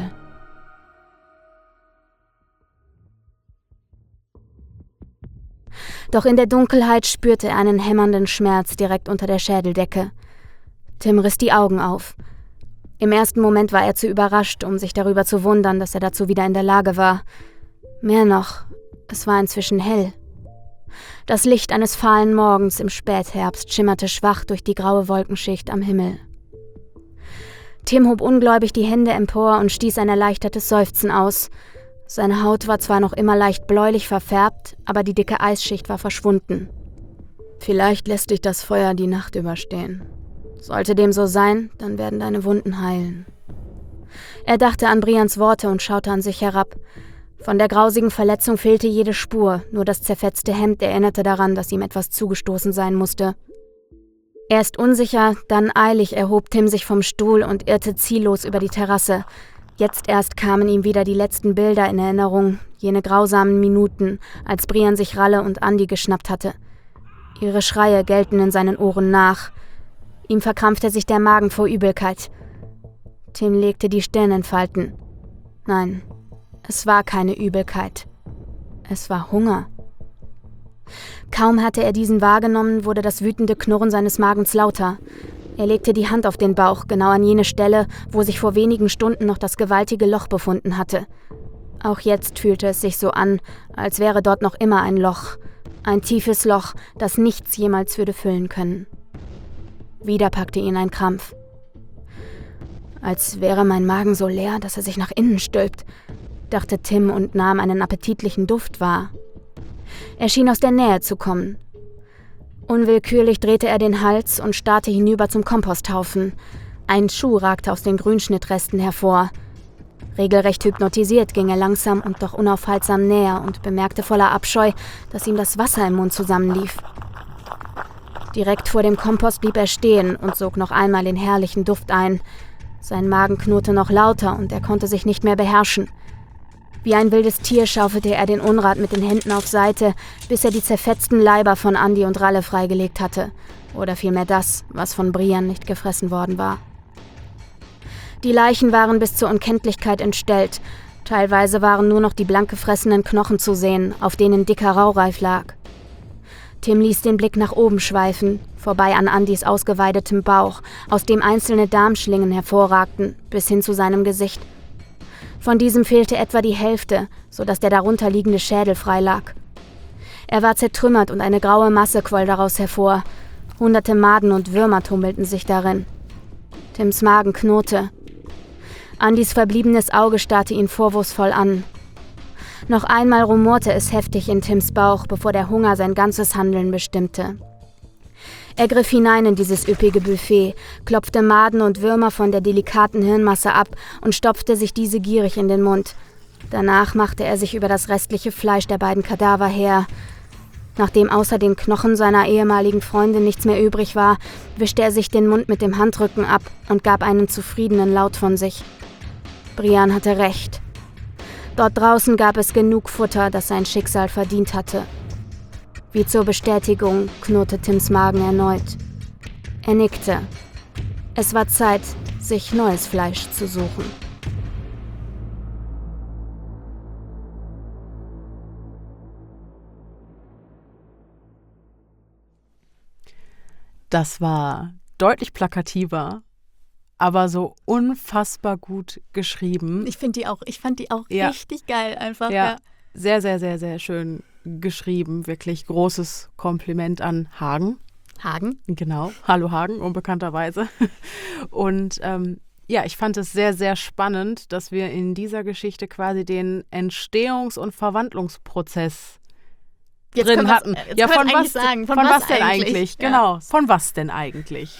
Doch in der Dunkelheit spürte er einen hämmernden Schmerz direkt unter der Schädeldecke. Tim riss die Augen auf. Im ersten Moment war er zu überrascht, um sich darüber zu wundern, dass er dazu wieder in der Lage war. Mehr noch, es war inzwischen hell. Das Licht eines fahlen Morgens im Spätherbst schimmerte schwach durch die graue Wolkenschicht am Himmel. Tim hob ungläubig die Hände empor und stieß ein erleichtertes Seufzen aus. Seine Haut war zwar noch immer leicht bläulich verfärbt, aber die dicke Eisschicht war verschwunden. Vielleicht lässt dich das Feuer die Nacht überstehen. Sollte dem so sein, dann werden deine Wunden heilen. Er dachte an Brians Worte und schaute an sich herab. Von der grausigen Verletzung fehlte jede Spur, nur das zerfetzte Hemd erinnerte daran, dass ihm etwas zugestoßen sein musste. Erst unsicher, dann eilig erhob Tim sich vom Stuhl und irrte ziellos über die Terrasse. Jetzt erst kamen ihm wieder die letzten Bilder in Erinnerung, jene grausamen Minuten, als Brian sich Ralle und Andi geschnappt hatte. Ihre Schreie gellten in seinen Ohren nach. Ihm verkrampfte sich der Magen vor Übelkeit. Tim legte die Stirn in Falten. Nein, es war keine Übelkeit. Es war Hunger. Kaum hatte er diesen wahrgenommen, wurde das wütende Knurren seines Magens lauter. Er legte die Hand auf den Bauch, genau an jene Stelle, wo sich vor wenigen Stunden noch das gewaltige Loch befunden hatte. Auch jetzt fühlte es sich so an, als wäre dort noch immer ein Loch. Ein tiefes Loch, das nichts jemals würde füllen können. Wieder packte ihn ein Krampf. Als wäre mein Magen so leer, dass er sich nach innen stülpt, dachte Tim und nahm einen appetitlichen Duft wahr. Er schien aus der Nähe zu kommen. Unwillkürlich drehte er den Hals und starrte hinüber zum Komposthaufen. Ein Schuh ragte aus den Grünschnittresten hervor. Regelrecht hypnotisiert ging er langsam und doch unaufhaltsam näher und bemerkte voller Abscheu, dass ihm das Wasser im Mund zusammenlief. Direkt vor dem Kompost blieb er stehen und sog noch einmal den herrlichen Duft ein. Sein Magen knurrte noch lauter und er konnte sich nicht mehr beherrschen. Wie ein wildes Tier schaufelte er den Unrat mit den Händen auf Seite, bis er die zerfetzten Leiber von Andi und Ralle freigelegt hatte. Oder vielmehr das, was von Brian nicht gefressen worden war. Die Leichen waren bis zur Unkenntlichkeit entstellt. Teilweise waren nur noch die blank gefressenen Knochen zu sehen, auf denen dicker Raureif lag. Tim ließ den Blick nach oben schweifen, vorbei an Andis ausgeweidetem Bauch, aus dem einzelne Darmschlingen hervorragten, bis hin zu seinem Gesicht. Von diesem fehlte etwa die Hälfte, sodass der darunter liegende Schädel frei lag. Er war zertrümmert und eine graue Masse quoll daraus hervor. Hunderte Maden und Würmer tummelten sich darin. Tims Magen knurrte. Andis verbliebenes Auge starrte ihn vorwurfsvoll an. Noch einmal rumorte es heftig in Tims Bauch, bevor der Hunger sein ganzes Handeln bestimmte. Er griff hinein in dieses üppige Buffet, klopfte Maden und Würmer von der delikaten Hirnmasse ab und stopfte sich diese gierig in den Mund. Danach machte er sich über das restliche Fleisch der beiden Kadaver her. Nachdem außer den Knochen seiner ehemaligen Freundin nichts mehr übrig war, wischte er sich den Mund mit dem Handrücken ab und gab einen zufriedenen Laut von sich. Brian hatte recht. Dort draußen gab es genug Futter, das sein Schicksal verdient hatte. Wie zur Bestätigung knurrte Tims Magen erneut. Er nickte. Es war Zeit, sich neues Fleisch zu suchen. Das war deutlich plakativer, aber so unfassbar gut geschrieben. Ich finde die auch, ich fand die auch ja. richtig geil einfach. Ja, ja, sehr, sehr, sehr, sehr schön geschrieben. Wirklich großes Kompliment an Hagen. Hagen? Genau, hallo Hagen, unbekannterweise. Und ähm, ja, ich fand es sehr, sehr spannend, dass wir in dieser Geschichte quasi den Entstehungs- und Verwandlungsprozess Jetzt drin können hatten. Jetzt Ja, von was, was, sagen. von, von was, was denn eigentlich? eigentlich? Ja. Genau, von was denn eigentlich?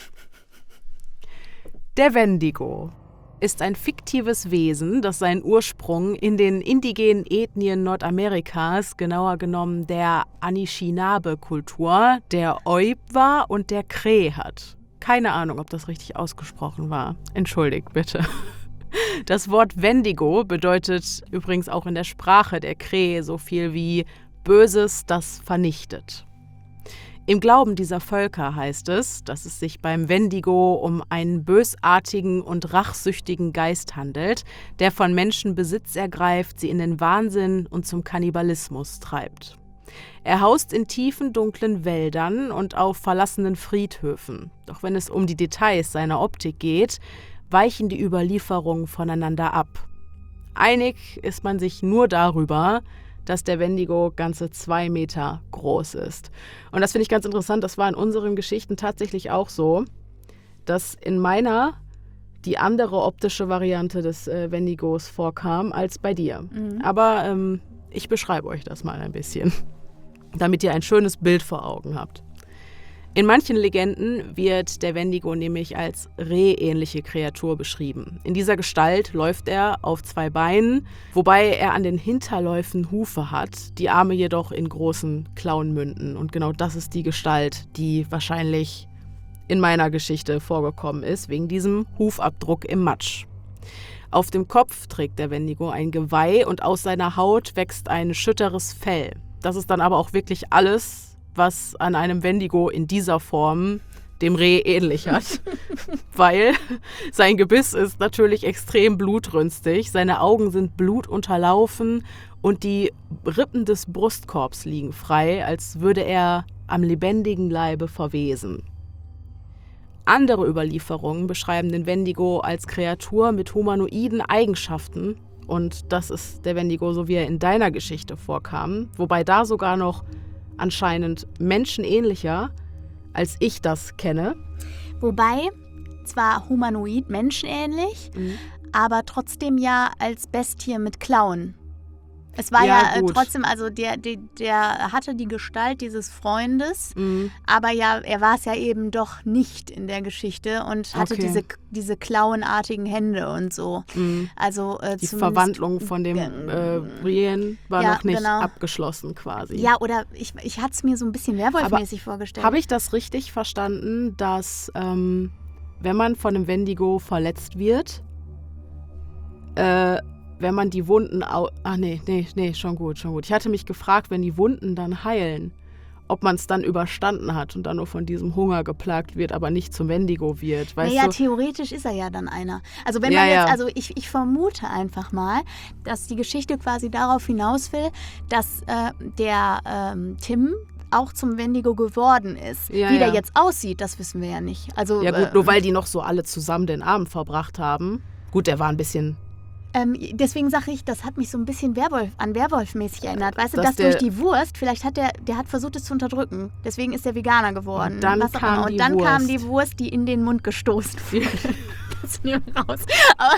Der Wendigo ist ein fiktives Wesen, das seinen Ursprung in den indigenen Ethnien Nordamerikas, genauer genommen der Anishinaabe-Kultur, der Oiwa und der Cree hat. Keine Ahnung, ob das richtig ausgesprochen war. Entschuldigt bitte. Das Wort Wendigo bedeutet übrigens auch in der Sprache der Cree so viel wie Böses, das vernichtet. Im Glauben dieser Völker heißt es, dass es sich beim Wendigo um einen bösartigen und rachsüchtigen Geist handelt, der von Menschen Besitz ergreift, sie in den Wahnsinn und zum Kannibalismus treibt. Er haust in tiefen, dunklen Wäldern und auf verlassenen Friedhöfen. Doch wenn es um die Details seiner Optik geht, weichen die Überlieferungen voneinander ab. Einig ist man sich nur darüber, dass der Wendigo ganze zwei Meter groß ist. Und das finde ich ganz interessant, das war in unseren Geschichten tatsächlich auch so, dass in meiner die andere optische Variante des äh, Wendigos vorkam als bei dir. Mhm. Aber ähm, ich beschreibe euch das mal ein bisschen, damit ihr ein schönes Bild vor Augen habt. In manchen Legenden wird der Wendigo nämlich als rehähnliche Kreatur beschrieben. In dieser Gestalt läuft er auf zwei Beinen, wobei er an den Hinterläufen Hufe hat, die Arme jedoch in großen Klauen münden. Und genau das ist die Gestalt, die wahrscheinlich in meiner Geschichte vorgekommen ist, wegen diesem Hufabdruck im Matsch. Auf dem Kopf trägt der Wendigo ein Geweih und aus seiner Haut wächst ein schütteres Fell. Das ist dann aber auch wirklich alles, was an einem Wendigo in dieser Form dem Reh ähnlich hat, weil sein Gebiss ist natürlich extrem blutrünstig, seine Augen sind blutunterlaufen und die Rippen des Brustkorbs liegen frei, als würde er am lebendigen Leibe verwesen. Andere Überlieferungen beschreiben den Wendigo als Kreatur mit humanoiden Eigenschaften und das ist der Wendigo, so wie er in deiner Geschichte vorkam, wobei da sogar noch anscheinend menschenähnlicher, als ich das kenne. Wobei, zwar humanoid, menschenähnlich, mhm. aber trotzdem ja als Bestie mit Klauen. Es war ja, ja äh, trotzdem, also der, der, der hatte die Gestalt dieses Freundes, mhm. aber ja, er war es ja eben doch nicht in der Geschichte und hatte okay. diese, diese klauenartigen Hände und so. Mhm. Also äh, die Verwandlung von dem äh, Brienne war ja, noch nicht genau. abgeschlossen quasi. Ja, oder ich, ich hatte es mir so ein bisschen werwolfmäßig vorgestellt. Habe ich das richtig verstanden, dass ähm, wenn man von einem Wendigo verletzt wird, äh, wenn man die Wunden, au- ach nee, nee, nee, schon gut, schon gut. Ich hatte mich gefragt, wenn die Wunden dann heilen, ob man es dann überstanden hat und dann nur von diesem Hunger geplagt wird, aber nicht zum Wendigo wird. Weißt naja, du? Theoretisch ist er ja dann einer. Also wenn ja, man jetzt, ja. also ich, ich vermute einfach mal, dass die Geschichte quasi darauf hinaus will, dass äh, der ähm, Tim auch zum Wendigo geworden ist. Ja, Wie ja. der jetzt aussieht, das wissen wir ja nicht. Also, ja gut, äh, nur weil die noch so alle zusammen den Abend verbracht haben. Gut, der war ein bisschen... Ähm, deswegen sage ich, das hat mich so ein bisschen Werwolf, an Werwolf-mäßig erinnert. Weißt du, Dass dass der- durch die Wurst, vielleicht hat der, der hat versucht, es zu unterdrücken. Deswegen ist er Veganer geworden. Und dann Was auch kam immer. die Und dann Wurst. kam die Wurst, die in den Mund gestoßen wurde. Das nehmen wir raus. Aber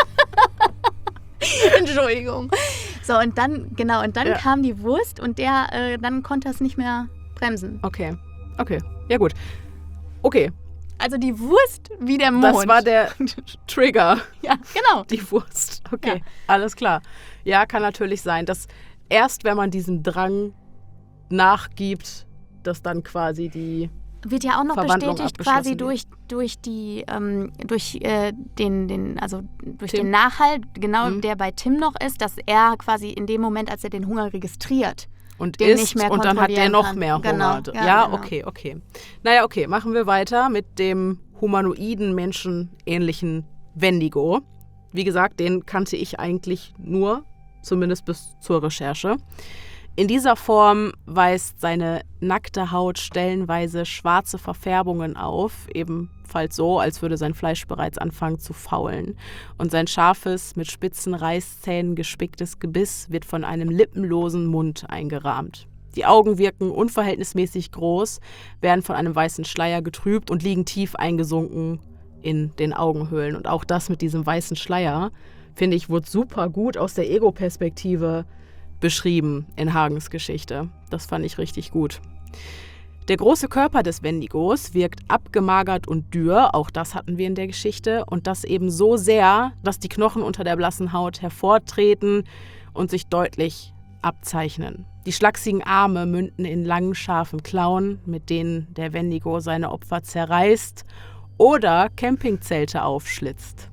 Entschuldigung. So, und dann, genau, und dann Ja. kam die Wurst und der, äh, dann konnte es nicht mehr bremsen. Okay, okay, ja gut. Okay, Also die Wurst wie der Mond. das war der Trigger. Ja, genau. Die Wurst. Okay, Ja. alles klar. Ja, kann natürlich sein, dass erst wenn man diesem Drang nachgibt, dass dann quasi die wird ja auch noch bestätigt quasi durch, durch die, ähm, durch äh, den, den, also durch Tim. den Nachhall, genau, mhm. der bei Tim noch ist, dass er quasi in dem Moment, als er den Hunger registriert, und isst nicht mehr und dann hat er noch mehr Hunger. Genau, ja, ja genau. okay, okay. Naja, okay, machen wir weiter mit dem humanoiden, menschenähnlichen Wendigo. Wie gesagt, den kannte ich eigentlich nur, zumindest bis zur Recherche. In dieser Form weist seine nackte Haut stellenweise schwarze Verfärbungen auf, ebenfalls so, als würde sein Fleisch bereits anfangen zu faulen. Und sein scharfes, mit spitzen Reißzähnen gespicktes Gebiss wird von einem lippenlosen Mund eingerahmt. Die Augen wirken unverhältnismäßig groß, werden von einem weißen Schleier getrübt und liegen tief eingesunken in den Augenhöhlen. Und auch das mit diesem weißen Schleier, finde ich, wurde super gut aus der Ego-Perspektive beschrieben in Hagens Geschichte. Das fand ich richtig gut. Der große Körper des Wendigos wirkt abgemagert und dürr, auch das hatten wir in der Geschichte, und das eben so sehr, dass die Knochen unter der blassen Haut hervortreten und sich deutlich abzeichnen. Die schlachsigen Arme münden in langen, scharfen Klauen, mit denen der Wendigo seine Opfer zerreißt oder Campingzelte aufschlitzt.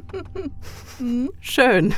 Schön.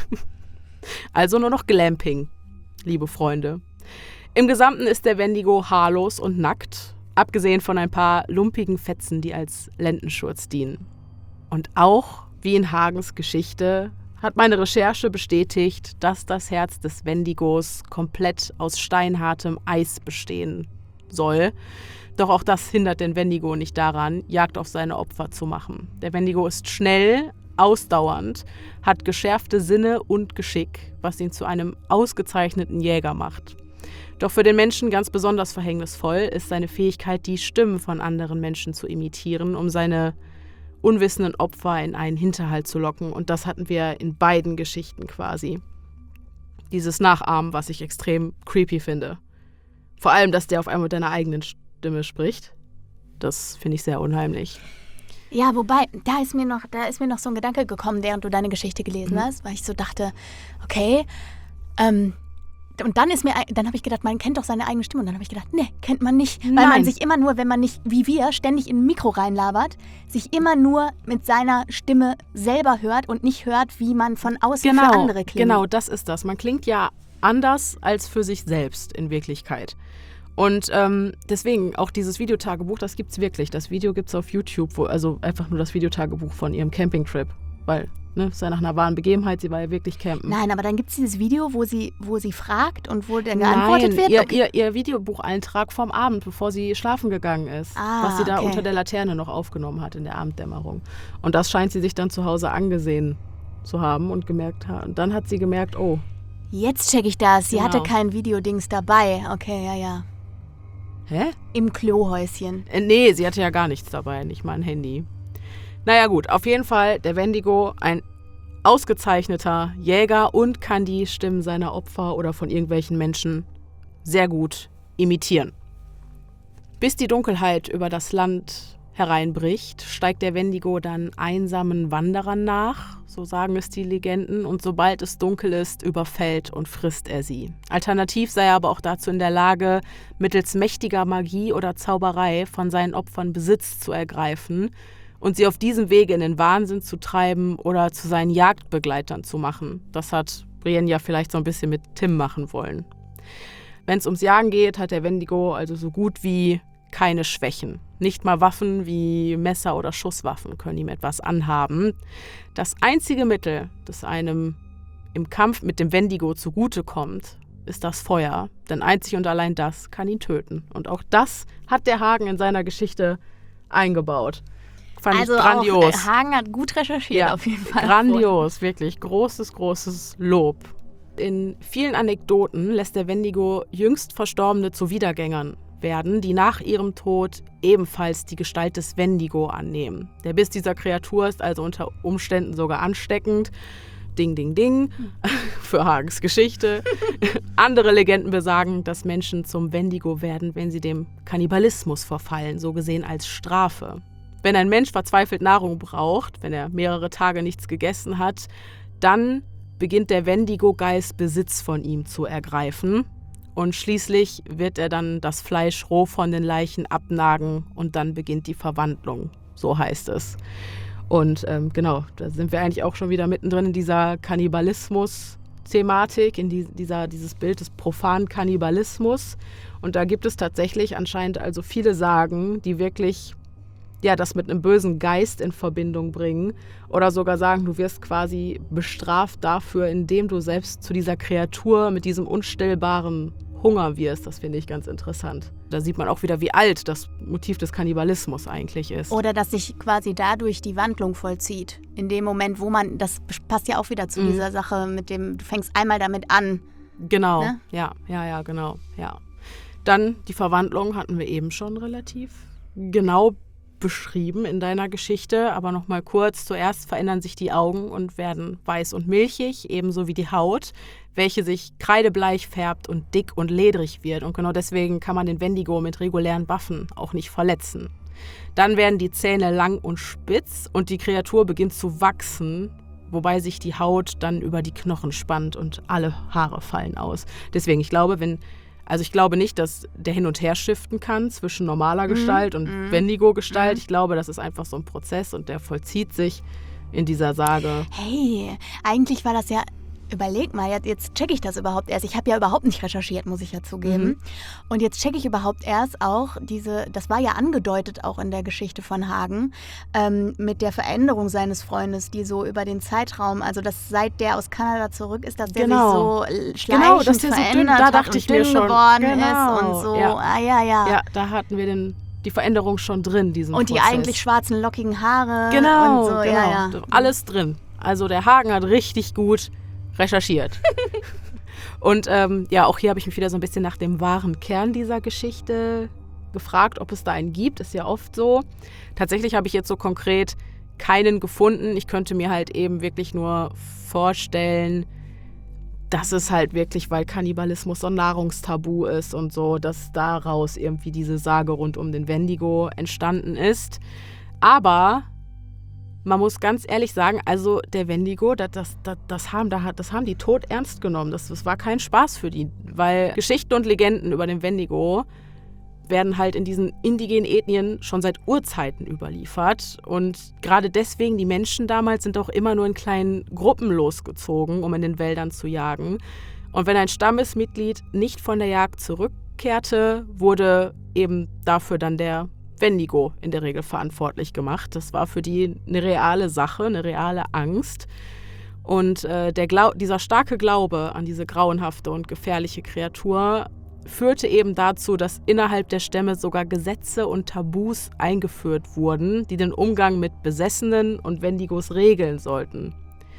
Also nur noch Glamping, liebe Freunde. Im Gesamten ist der Wendigo haarlos und nackt, abgesehen von ein paar lumpigen Fetzen, die als Lendenschurz dienen. Und auch, wie in Hagens Geschichte, hat meine Recherche bestätigt, dass das Herz des Wendigos komplett aus steinhartem Eis bestehen soll. Doch auch das hindert den Wendigo nicht daran, Jagd auf seine Opfer zu machen. Der Wendigo ist schnell, ausdauernd, hat geschärfte Sinne und Geschick, was ihn zu einem ausgezeichneten Jäger macht. Doch für den Menschen ganz besonders verhängnisvoll ist seine Fähigkeit, die Stimmen von anderen Menschen zu imitieren, um seine unwissenden Opfer in einen Hinterhalt zu locken. Und das hatten wir in beiden Geschichten quasi. Dieses Nachahmen, was ich extrem creepy finde. Vor allem, dass der auf einmal mit deiner eigenen Stimme spricht. Das finde ich sehr unheimlich. Ja, wobei, da ist mir noch, da ist mir noch so ein Gedanke gekommen, während du deine Geschichte gelesen mhm. hast, weil ich so dachte, okay, ähm, und dann ist mir, dann habe ich gedacht, man kennt doch seine eigene Stimme. Und dann habe ich gedacht, nee, kennt man nicht. Weil Nein. man sich immer nur, wenn man nicht, wie wir, ständig in ein Mikro reinlabert, sich immer nur mit seiner Stimme selber hört und nicht hört, wie man von außen genau, für andere klingt. Genau, das ist das. Man klingt ja anders als für sich selbst in Wirklichkeit. Und ähm, deswegen auch dieses Videotagebuch, das gibt's wirklich. Das Video gibt's auf YouTube, wo, also einfach nur das Videotagebuch von ihrem Campingtrip. Weil, ne, es ist ja nach einer wahren Begebenheit, sie war ja wirklich campen. Nein, aber dann gibt's dieses Video, wo sie, wo sie fragt und wo dann geantwortet Nein, wird? Ihr, okay. ihr, ihr Videobucheintrag vom Abend, bevor sie schlafen gegangen ist. Ah, was sie da okay. unter der Laterne noch aufgenommen hat in der Abenddämmerung. Und das scheint sie sich dann zu Hause angesehen zu haben und gemerkt haben. Und dann hat sie gemerkt, oh. Jetzt check ich das. Sie genau. hatte kein Videodings dabei. Okay, ja, ja. Hä? Im Klohäuschen. Äh, nee, sie hatte ja gar nichts dabei, nicht mal ein Handy. Naja gut, auf jeden Fall der Wendigo, ein ausgezeichneter Jäger und kann die Stimmen seiner Opfer oder von irgendwelchen Menschen sehr gut imitieren. Bis die Dunkelheit über das Land hereinbricht, steigt der Wendigo dann einsamen Wanderern nach, so sagen es die Legenden, und sobald es dunkel ist, überfällt und frisst er sie. Alternativ sei er aber auch dazu in der Lage, mittels mächtiger Magie oder Zauberei von seinen Opfern Besitz zu ergreifen und sie auf diesem Wege in den Wahnsinn zu treiben oder zu seinen Jagdbegleitern zu machen. Das hat Brienne ja vielleicht so ein bisschen mit Tim machen wollen. Wenn es ums Jagen geht, hat der Wendigo also so gut wie keine Schwächen. Nicht mal Waffen wie Messer oder Schusswaffen können ihm etwas anhaben. Das einzige Mittel, das einem im Kampf mit dem Wendigo zugutekommt, ist das Feuer. Denn einzig und allein das kann ihn töten. Und auch das hat der Hagen in seiner Geschichte eingebaut. Fand also ich grandios. Auch, äh, Hagen hat gut recherchiert, ja, auf jeden Fall. Grandios, wirklich. Großes, großes Lob. In vielen Anekdoten lässt der Wendigo jüngst Verstorbene zu Wiedergängern werden, die nach ihrem Tod ebenfalls die Gestalt des Wendigo annehmen. Der Biss dieser Kreatur ist also unter Umständen sogar ansteckend. Ding, ding, ding. Für Hagens Geschichte. Andere Legenden besagen, dass Menschen zum Wendigo werden, wenn sie dem Kannibalismus verfallen, so gesehen als Strafe. Wenn ein Mensch verzweifelt Nahrung braucht, wenn er mehrere Tage nichts gegessen hat, dann beginnt der Wendigo-Geist Besitz von ihm zu ergreifen und schließlich wird er dann das Fleisch roh von den Leichen abnagen und dann beginnt die Verwandlung, so heißt es. Und ähm, genau, da sind wir eigentlich auch schon wieder mittendrin in dieser Kannibalismus-Thematik, in die, dieser, dieses Bild des profanen Kannibalismus. Und da gibt es tatsächlich anscheinend also viele Sagen, die wirklich ja, das mit einem bösen Geist in Verbindung bringen oder sogar sagen, du wirst quasi bestraft dafür, indem du selbst zu dieser Kreatur mit diesem unstillbaren Hunger wirst. Das finde ich ganz interessant. Da sieht man auch wieder, wie alt das Motiv des Kannibalismus eigentlich ist. Oder dass sich quasi dadurch die Wandlung vollzieht. In dem Moment, wo man, das passt ja auch wieder zu mhm. dieser Sache mit dem, du fängst einmal damit an. Genau, ne? ja, ja, ja, genau, ja. Dann die Verwandlung hatten wir eben schon relativ genau beschrieben in deiner Geschichte, aber noch mal kurz. Zuerst verändern sich die Augen und werden weiß und milchig, ebenso wie die Haut, welche sich kreidebleich färbt und dick und ledrig wird. Und genau deswegen kann man den Wendigo mit regulären Waffen auch nicht verletzen. Dann werden die Zähne lang und spitz und die Kreatur beginnt zu wachsen, wobei sich die Haut dann über die Knochen spannt und alle Haare fallen aus. Deswegen, ich glaube, wenn Also ich glaube nicht, dass der hin und her shiften kann zwischen normaler Gestalt mm, und mm, Wendigo-Gestalt. Mm. Ich glaube, das ist einfach so ein Prozess und der vollzieht sich in dieser Sage. Hey, eigentlich war das ja, überleg mal, jetzt, jetzt checke ich das überhaupt erst. Ich habe ja überhaupt nicht recherchiert, muss ich ja zugeben. Mhm. Und jetzt checke ich überhaupt erst auch diese, das war ja angedeutet auch in der Geschichte von Hagen, ähm, mit der Veränderung seines Freundes, die so über den Zeitraum, also dass seit der aus Kanada zurück ist, dass der genau. sich so schleichend genau, dass der verändert so dünn, da dachte hat ich und dünn mir schon. geworden Genau. ist und so. Ja. Ah, ja, ja. Ja, da hatten wir den, die Veränderung schon drin, diesen Und die Prozess. eigentlich schwarzen, lockigen Haare. Genau, und so. genau. Ja, ja. Alles drin. Also der Hagen hat richtig gut recherchiert. Und ähm, ja, auch hier habe ich mich wieder so ein bisschen nach dem wahren Kern dieser Geschichte gefragt, ob es da einen gibt. Ist ja oft so. Tatsächlich habe ich jetzt so konkret keinen gefunden. Ich könnte mir halt eben wirklich nur vorstellen, dass es halt wirklich, weil Kannibalismus so ein Nahrungstabu ist und so, dass daraus irgendwie diese Sage rund um den Wendigo entstanden ist. Aber man muss ganz ehrlich sagen, also der Wendigo, das, das, das, das, haben, das haben die tot ernst genommen. Das, das war kein Spaß für die, weil Geschichten und Legenden über den Wendigo werden halt in diesen indigenen Ethnien schon seit Urzeiten überliefert. Und gerade deswegen, die Menschen damals sind auch immer nur in kleinen Gruppen losgezogen, um in den Wäldern zu jagen. Und wenn ein Stammesmitglied nicht von der Jagd zurückkehrte, wurde eben dafür dann der Wendigo in der Regel verantwortlich gemacht. Das war für die eine reale Sache, eine reale Angst. Und äh, der Glau- dieser starke Glaube an diese grauenhafte und gefährliche Kreatur führte eben dazu, dass innerhalb der Stämme sogar Gesetze und Tabus eingeführt wurden, die den Umgang mit Besessenen und Wendigos regeln sollten.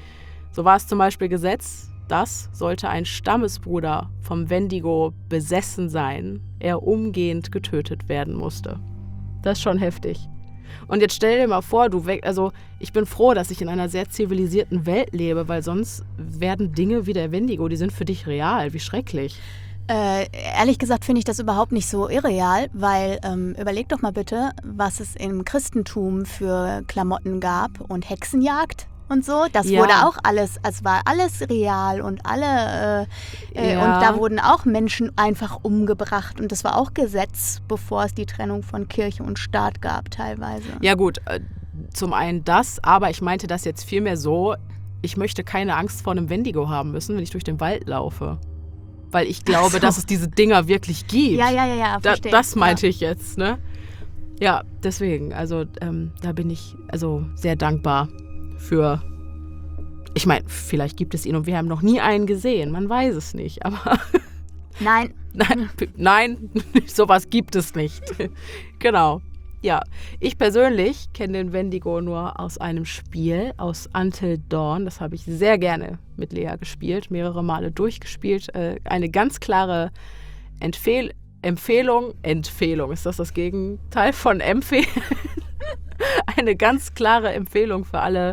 So war es zum Beispiel Gesetz, dass, sollte ein Stammesbruder vom Wendigo besessen sein, er umgehend getötet werden musste. Das ist schon heftig. Und jetzt stell dir mal vor, du weg, also ich bin froh, dass ich in einer sehr zivilisierten Welt lebe, weil sonst werden Dinge wie der Wendigo, die sind für dich real. Wie schrecklich. Äh, ehrlich gesagt finde ich das überhaupt nicht so irreal, weil ähm, überleg doch mal bitte, was es im Christentum für Klamotten gab und Hexenjagd und so. Das ja. wurde auch alles, es war alles real und alle, äh, äh, ja. und da wurden auch Menschen einfach umgebracht und das war auch Gesetz, bevor es die Trennung von Kirche und Staat gab teilweise. Ja gut, äh, zum einen das, aber ich meinte das jetzt vielmehr so, ich möchte keine Angst vor einem Wendigo haben müssen, wenn ich durch den Wald laufe. Weil ich glaube, so. dass es diese Dinger wirklich gibt. Ja, ja, ja, ja, verstehe. Da, das meinte ja. ich jetzt, ne? Ja, deswegen, also ähm, da bin ich also sehr dankbar für, ich meine, vielleicht gibt es ihn und wir haben noch nie einen gesehen, man weiß es nicht, aber Nein. nein, nein, sowas gibt es nicht. Genau. Ja, ich persönlich kenne den Wendigo nur aus einem Spiel, aus Until Dawn. Das habe ich sehr gerne mit Lea gespielt, mehrere Male durchgespielt. Äh, eine ganz klare Empfehl- Empfehlung, Empfehlung, ist das das Gegenteil von empfehlen? Eine ganz klare Empfehlung für alle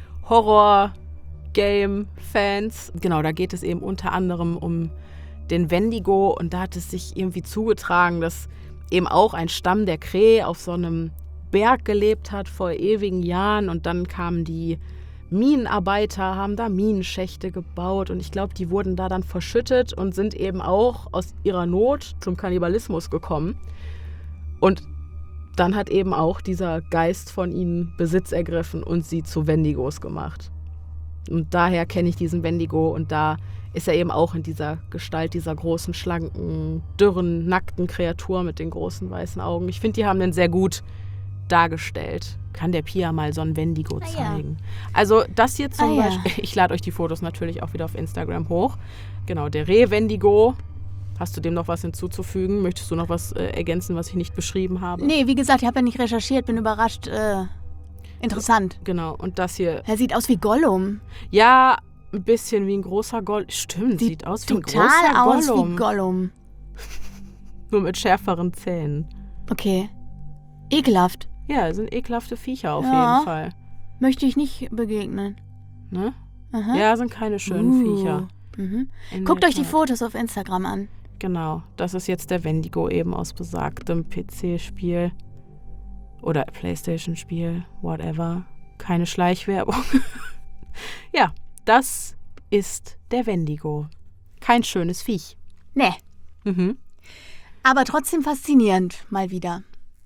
Horror-Game-Fans. Genau, da geht es eben unter anderem um den Wendigo und da hat es sich irgendwie zugetragen, dass eben auch ein Stamm der Krähe auf so einem Berg gelebt hat vor ewigen Jahren und dann kamen die Minenarbeiter haben da Minenschächte gebaut und ich glaube, die wurden da dann verschüttet und sind eben auch aus ihrer Not zum Kannibalismus gekommen. Und dann hat eben auch dieser Geist von ihnen Besitz ergriffen und sie zu Wendigos gemacht. Und daher kenne ich diesen Wendigo und da ist er eben auch in dieser Gestalt dieser großen, schlanken, dürren, nackten Kreatur mit den großen weißen Augen. Ich finde, die haben den sehr gut dargestellt. Kann der Pia mal so ein Wendigo ah, zeigen. Ja. Also das hier zum ah, Beispiel, ja. ich lade euch die Fotos natürlich auch wieder auf Instagram hoch. Genau, der Reh-Wendigo. Hast du dem noch was hinzuzufügen? Möchtest du noch was äh, ergänzen, was ich nicht beschrieben habe? Nee, wie gesagt, ich habe ja nicht recherchiert, bin überrascht. Äh, interessant. Genau, und das hier. Er sieht aus wie Gollum. Ja, ein bisschen wie ein großer Gollum. Stimmt, sieht, sieht aus wie ein großer Total aus Gollum. wie Gollum. Nur mit schärferen Zähnen. Okay. Ekelhaft. Ja, sind ekelhafte Viecher auf ja. jeden Fall. Möchte ich nicht begegnen. Ne? Aha. Ja, sind keine schönen uh. Viecher. Mhm. Guckt euch die Fotos auf Instagram an. Genau, das ist jetzt der Wendigo eben aus besagtem P C-Spiel oder PlayStation-Spiel, whatever. Keine Schleichwerbung. Ja, das ist der Wendigo. Kein schönes Viech. Nee. Mhm. Aber trotzdem faszinierend, mal wieder.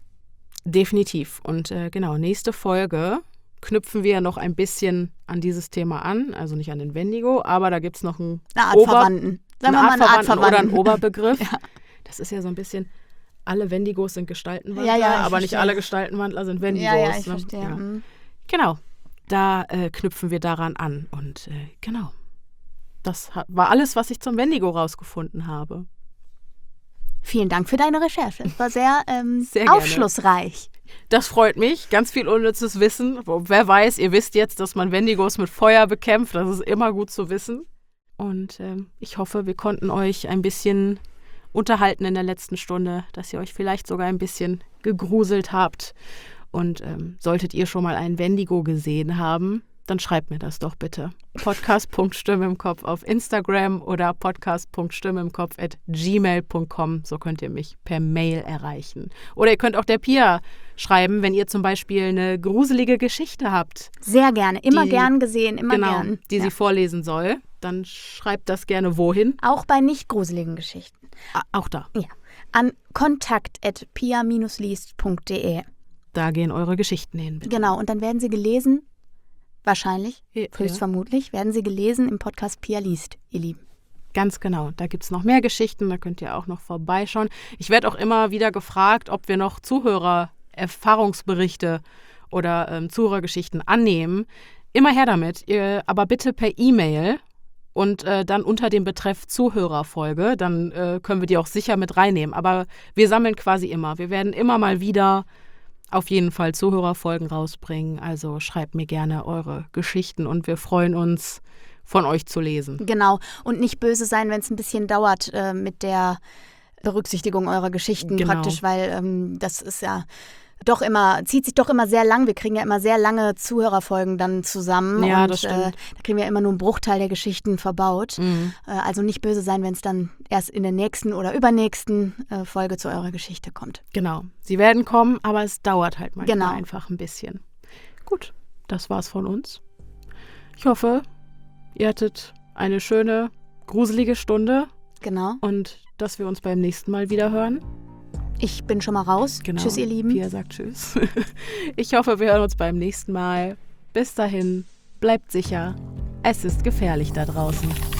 Definitiv. Und äh, genau, nächste Folge knüpfen wir noch ein bisschen an dieses Thema an. Also nicht an den Wendigo, aber da gibt es noch einen eine Art Ober- Verwandten. Sagen eine wir mal Art eine Art Verwandten Verwandten. oder einen Oberbegriff. Ja. Das ist ja so ein bisschen, alle Wendigos sind Gestaltenwandler, Ja, ja, ich aber verstehe. nicht alle Gestaltenwandler sind Wendigos. Ja, ja, ich ne? verstehe. Ja. Mhm. Genau, da äh, knüpfen wir daran an. Und äh, genau, das hat, war alles, was ich zum Wendigo rausgefunden habe. Vielen Dank für deine Recherche. Es war sehr, ähm, Sehr gerne. aufschlussreich. Das freut mich. Ganz viel unnützes Wissen. Wer weiß, ihr wisst jetzt, dass man Wendigos mit Feuer bekämpft. Das ist immer gut zu wissen. Und ähm, ich hoffe, wir konnten euch ein bisschen unterhalten in der letzten Stunde, dass ihr euch vielleicht sogar ein bisschen gegruselt habt. Und ähm, solltet ihr schon mal einen Wendigo gesehen haben, dann schreibt mir das doch bitte. podcast punkt stimme im Kopf auf Instagram oder podcast punkt stimme im Kopf at gmail punkt com. So könnt ihr mich per Mail erreichen. Oder ihr könnt auch der Pia schreiben, wenn ihr zum Beispiel eine gruselige Geschichte habt. Sehr gerne. Immer Die- gern gesehen, immer genau, gern. die Ja. sie vorlesen soll. Dann schreibt das gerne wohin. Auch bei nicht gruseligen Geschichten. Ah, auch da. Ja. An kontakt at pia dash liest punkt de. Da gehen eure Geschichten hin, bitte. Genau, und dann werden sie gelesen, wahrscheinlich, Ja. höchstvermutlich, werden sie gelesen im Podcast Pia liest, ihr Lieben. Ganz genau. Da gibt es noch mehr Geschichten, da könnt ihr auch noch vorbeischauen. Ich werde auch immer wieder gefragt, ob wir noch Zuhörer-Erfahrungsberichte oder ähm, Zuhörergeschichten annehmen. Immer her damit, ihr, aber bitte per E-Mail und äh, dann unter dem Betreff Zuhörerfolge. Dann äh, können wir die auch sicher mit reinnehmen. Aber wir sammeln quasi immer. Wir werden immer mal wieder auf jeden Fall Zuhörerfolgen rausbringen. Also schreibt mir gerne eure Geschichten und wir freuen uns, von euch zu lesen. Genau, und nicht böse sein, wenn es ein bisschen dauert äh, mit der Berücksichtigung eurer Geschichten Genau. praktisch, weil ähm, das ist ja doch immer, zieht sich doch immer sehr lang. Wir kriegen ja immer sehr lange Zuhörerfolgen dann zusammen. Ja, und das stimmt. Äh, da kriegen wir immer nur einen Bruchteil der Geschichten verbaut. Mhm. Äh, also nicht böse sein, wenn es dann erst in der nächsten oder übernächsten äh, Folge zu eurer Geschichte kommt. Genau. Sie werden kommen, aber es dauert halt manchmal Genau. einfach ein bisschen. Gut, das war's von uns. Ich hoffe, ihr hattet eine schöne, gruselige Stunde Genau. und dass wir uns beim nächsten Mal wieder hören. Ich bin schon mal raus. Genau. Tschüss, ihr Lieben. Pia sagt Tschüss. Ich hoffe, wir hören uns beim nächsten Mal. Bis dahin, bleibt sicher. Es ist gefährlich da draußen.